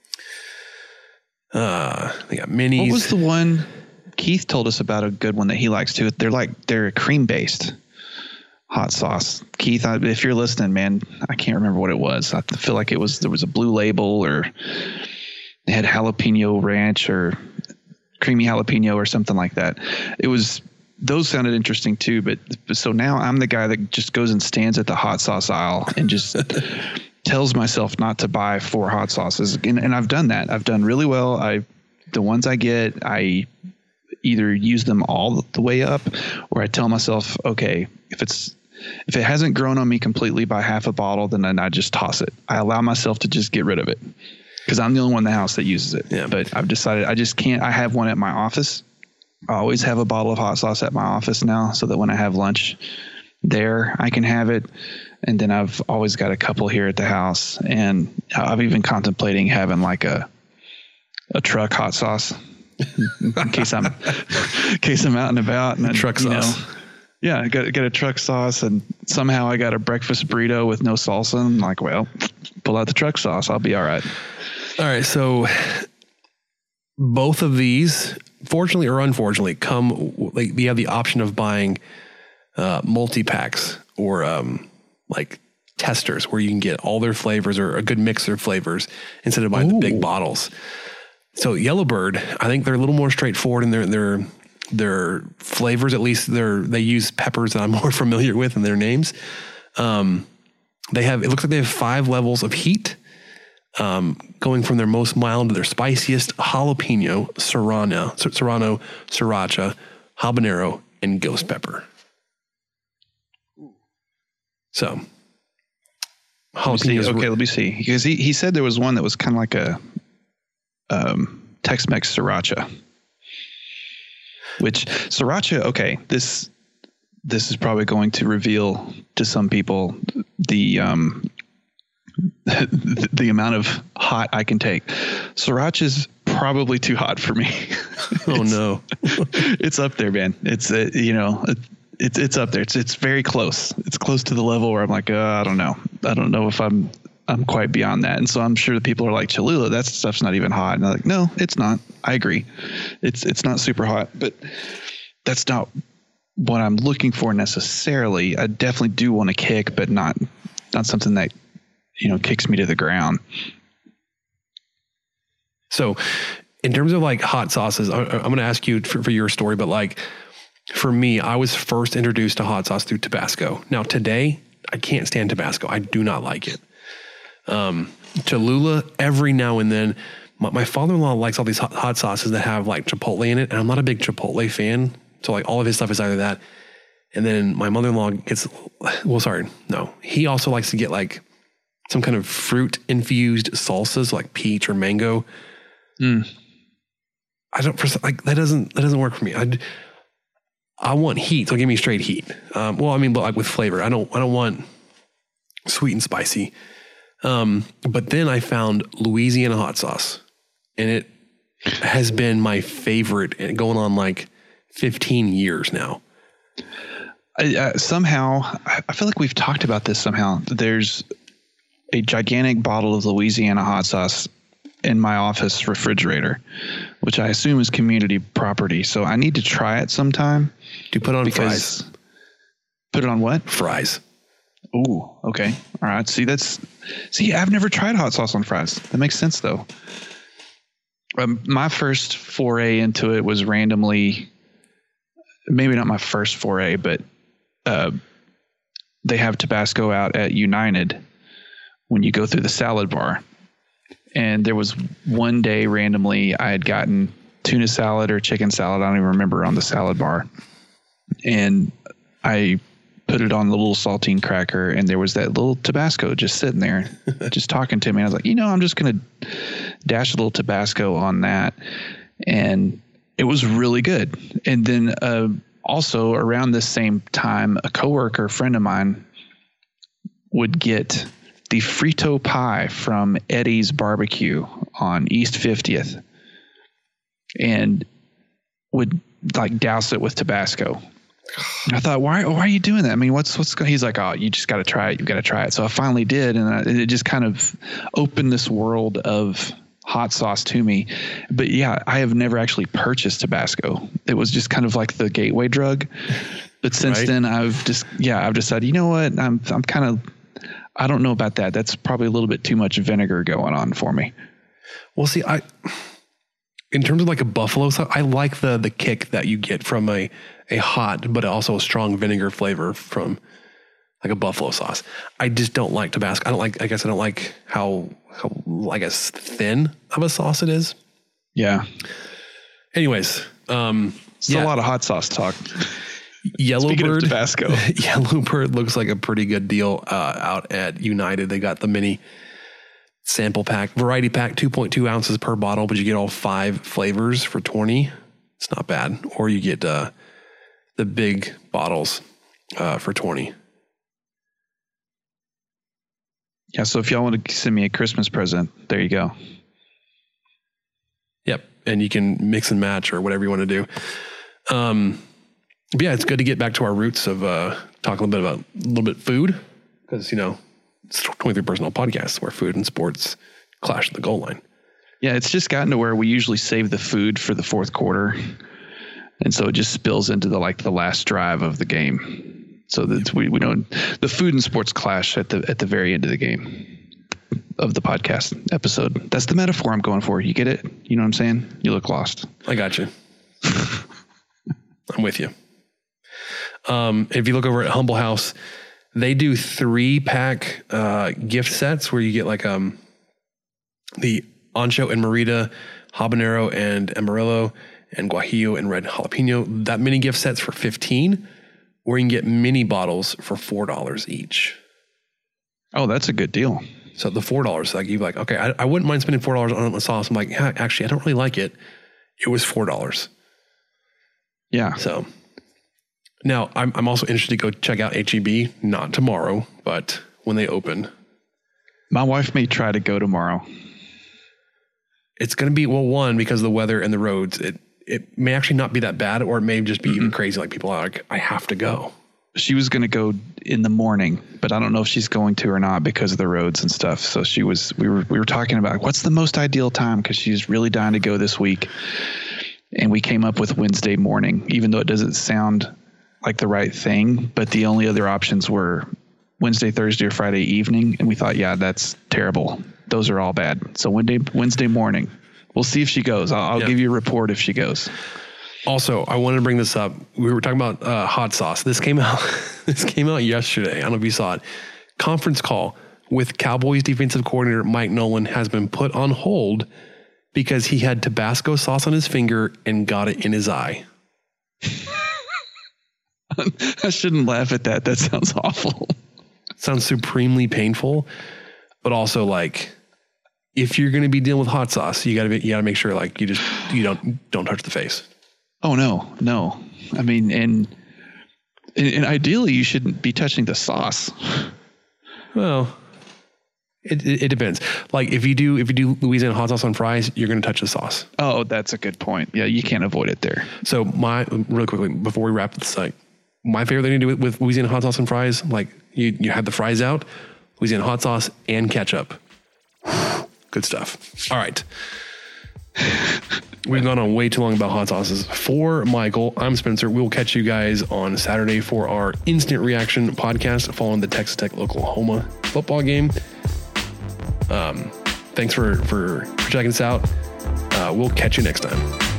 S3: They got minis.
S4: What was the one Keith told us about, a good one that he likes too? They're cream based hot sauce. Keith, if you're listening, man, I can't remember what it was. I feel like there was a Blue Label, or they had jalapeno ranch or creamy jalapeno or something like that. Those sounded interesting too, but so now I'm the guy that just goes and stands at the hot sauce aisle and just tells myself not to buy 4 hot sauces. And I've done that. I've done really well. The ones I get, I either use them all the way up, or I tell myself, okay, if it hasn't grown on me completely by half a bottle, then I just toss it. I allow myself to just get rid of it because I'm the only one in the house that uses it.
S3: Yeah.
S4: But I've decided I just can't. I have one at my office. I always have a bottle of hot sauce at my office now, so that when I have lunch, there, I can have it. And then I've always got a couple here at the house, and I've even contemplating having like a truck hot sauce in case I'm out and about. And
S3: truck sauce.
S4: Yeah, I got a truck sauce, and somehow I got a breakfast burrito with no salsa. I'm like, well, pull out the truck sauce. I'll be all right.
S3: All right. So both of these, fortunately or unfortunately, you have the option of buying multi-packs or like testers where you can get all their flavors or a good mix of flavors instead of buying the big bottles. So Yellowbird, I think they're a little more straightforward in their flavors. At least they use peppers that I'm more familiar with in their names. It looks like they have 5 levels of heat, going from their most mild to their spiciest: jalapeno, serrano, sriracha, habanero, and ghost pepper. So,
S4: let me see. Because he said there was one that was kind of like a Tex-Mex sriracha. Which sriracha? Okay, this is probably going to reveal to some people the amount of hot I can take. Sriracha is probably too hot for me.
S3: Oh no,
S4: it's up there, man. It's it's up there. It's very close. It's close to the level where I'm like, I don't know. I don't know if I'm quite beyond that. And so I'm sure the people are like, Cholula, that stuff's not even hot. And I'm like, no, it's not. I agree. It's not super hot, but that's not what I'm looking for necessarily. I definitely do want to kick, but not something that, kicks me to the ground.
S3: So in terms of like hot sauces, I'm going to ask you for your story, but like for me, I was first introduced to hot sauce through Tabasco. Now today, I can't stand Tabasco. I do not like it. Cholula, every now and then, my father-in-law likes all these hot sauces that have like Chipotle in it, and I'm not a big Chipotle fan. So like all of his stuff is either that, and then my mother-in-law he also likes to get like some kind of fruit-infused salsas like peach or mango. That doesn't work for me. I want heat, so give me straight heat. But like with flavor. I don't want sweet and spicy. But then I found Louisiana hot sauce, and it has been my favorite going on like 15 years now.
S4: Somehow, I feel like we've talked about this somehow. There's a gigantic bottle of Louisiana hot sauce in my office refrigerator, which I assume is community property. So I need to try it sometime.
S3: Do put on fries.
S4: Put it on what?
S3: Fries.
S4: Ooh, okay. All right. See, I've never tried hot sauce on fries. That makes sense though. My first foray into it was randomly, maybe not my first foray, but they have Tabasco out at United when you go through the salad bar. And there was one day randomly I had gotten tuna salad or chicken salad. I don't even remember, on the salad bar. And I put it on the little saltine cracker, and there was that little Tabasco just sitting there, just talking to me. I was like, I'm just going to dash a little Tabasco on that. And it was really good. And then also around this same time, a coworker friend of mine would get the Frito pie from Eddie's Barbecue on East 50th and would like douse it with Tabasco. I thought, why are you doing that? I mean, what's going? He's like, oh, you just got to try it. You've got to try it. So I finally did. And it just kind of opened this world of hot sauce to me. But yeah, I have never actually purchased Tabasco. It was just kind of like the gateway drug. But since then I've decided, you know what? I'm kind of, I don't know about that. That's probably a little bit too much vinegar going on for me.
S3: Well, see, in terms of like a buffalo sauce, I like the kick that you get from a hot, but also a strong vinegar flavor from like a buffalo sauce. I just don't like Tabasco. I don't like how thin of a sauce it is.
S4: Yeah.
S3: Anyways,
S4: it's a lot of hot sauce talk.
S3: Yellowbird
S4: Tabasco.
S3: Yellowbird looks like a pretty good deal out at United. They got the mini sample pack, variety pack, 2.2 ounces per bottle, but you get all 5 flavors for $20. It's not bad. Or you get the big bottles. for 20.
S4: Yeah, so if y'all want to send me a Christmas present, there you go.
S3: Yep, and you can mix and match or whatever you want to do. But yeah, it's good to get back to our roots of talking a little bit food, because, it's 23 Personnel Podcast where food and sports clash at the goal line.
S4: Yeah, it's just gotten to where we usually save the food for the fourth quarter, and so it just spills into the last drive of the game. So that we don't, the food and sports clash at the very end of the game of the podcast episode. That's the metaphor I'm going for. You get it? You know what I'm saying? You look lost.
S3: I got you. I'm with you. If you look over at Humble House, they do 3-pack gift sets where you get the ancho and morita, habanero and amarillo, and guajillo and red jalapeno. That mini gift sets for $15. Or you can get mini bottles for $4 each.
S4: Oh, that's a good deal.
S3: So the $4, you're like, okay, I wouldn't mind spending $4 on a sauce. I'm like, yeah, actually, I don't really like it. It was $4.
S4: Yeah.
S3: So now I'm also interested to go check out HEB, not tomorrow, but when they open.
S4: My wife may try to go tomorrow.
S3: It's going to be, one, because of the weather and the roads, it may actually not be that bad, or it may just be even crazy. Like people are like, I have to go.
S4: She was going to go in the morning, but I don't know if she's going to or not because of the roads and stuff. So we were talking about what's the most ideal time, because she's really dying to go this week. And we came up with Wednesday morning, even though it doesn't sound like the right thing, but the only other options were Wednesday, Thursday, or Friday evening. And we thought, yeah, that's terrible. Those are all bad. So Wednesday morning. We'll see if she goes. I'll give you a report if she goes.
S3: Also, I wanted to bring this up. We were talking about hot sauce. This came out. This came out yesterday. I don't know if you saw it. Conference call with Cowboys defensive coordinator Mike Nolan has been put on hold because he had Tabasco sauce on his finger and got it in his eye.
S4: I shouldn't laugh at that. That sounds awful.
S3: Sounds supremely painful, but also if you're going to be dealing with hot sauce, you got to make sure you don't touch the face.
S4: Oh no. I mean, and ideally you shouldn't be touching the sauce.
S3: Well, it depends. If you do Louisiana hot sauce on fries, you're going to touch the sauce.
S4: Oh, that's a good point. Yeah, you can't avoid it there.
S3: So really quickly before we wrap this up, my favorite thing to do with Louisiana hot sauce and fries, you have the fries out, Louisiana hot sauce and ketchup. Good stuff. All right. We've gone on way too long about hot sauces. For Michael, I'm Spencer. We'll catch you guys on Saturday for our instant reaction podcast following the Texas Tech Oklahoma football game. Thanks for checking us out. We'll catch you next time.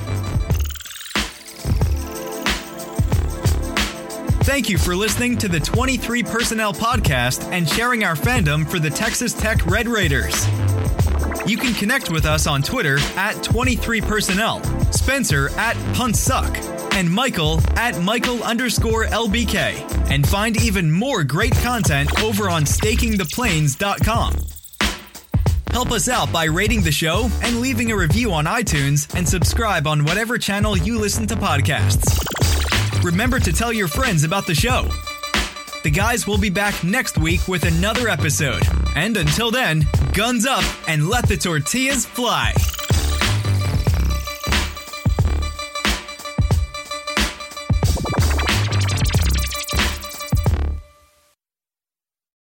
S2: Thank you for listening to the 23 Personnel Podcast and sharing our fandom for the Texas Tech Red Raiders. You can connect with us on Twitter at 23personnel, Spencer at PuntSuck, and Michael at Michael_LBK. And find even more great content over on StakingThePlains.com. Help us out by rating the show and leaving a review on iTunes, and subscribe on whatever channel you listen to podcasts. Remember to tell your friends about the show. The guys will be back next week with another episode. And until then, guns up and let the tortillas fly.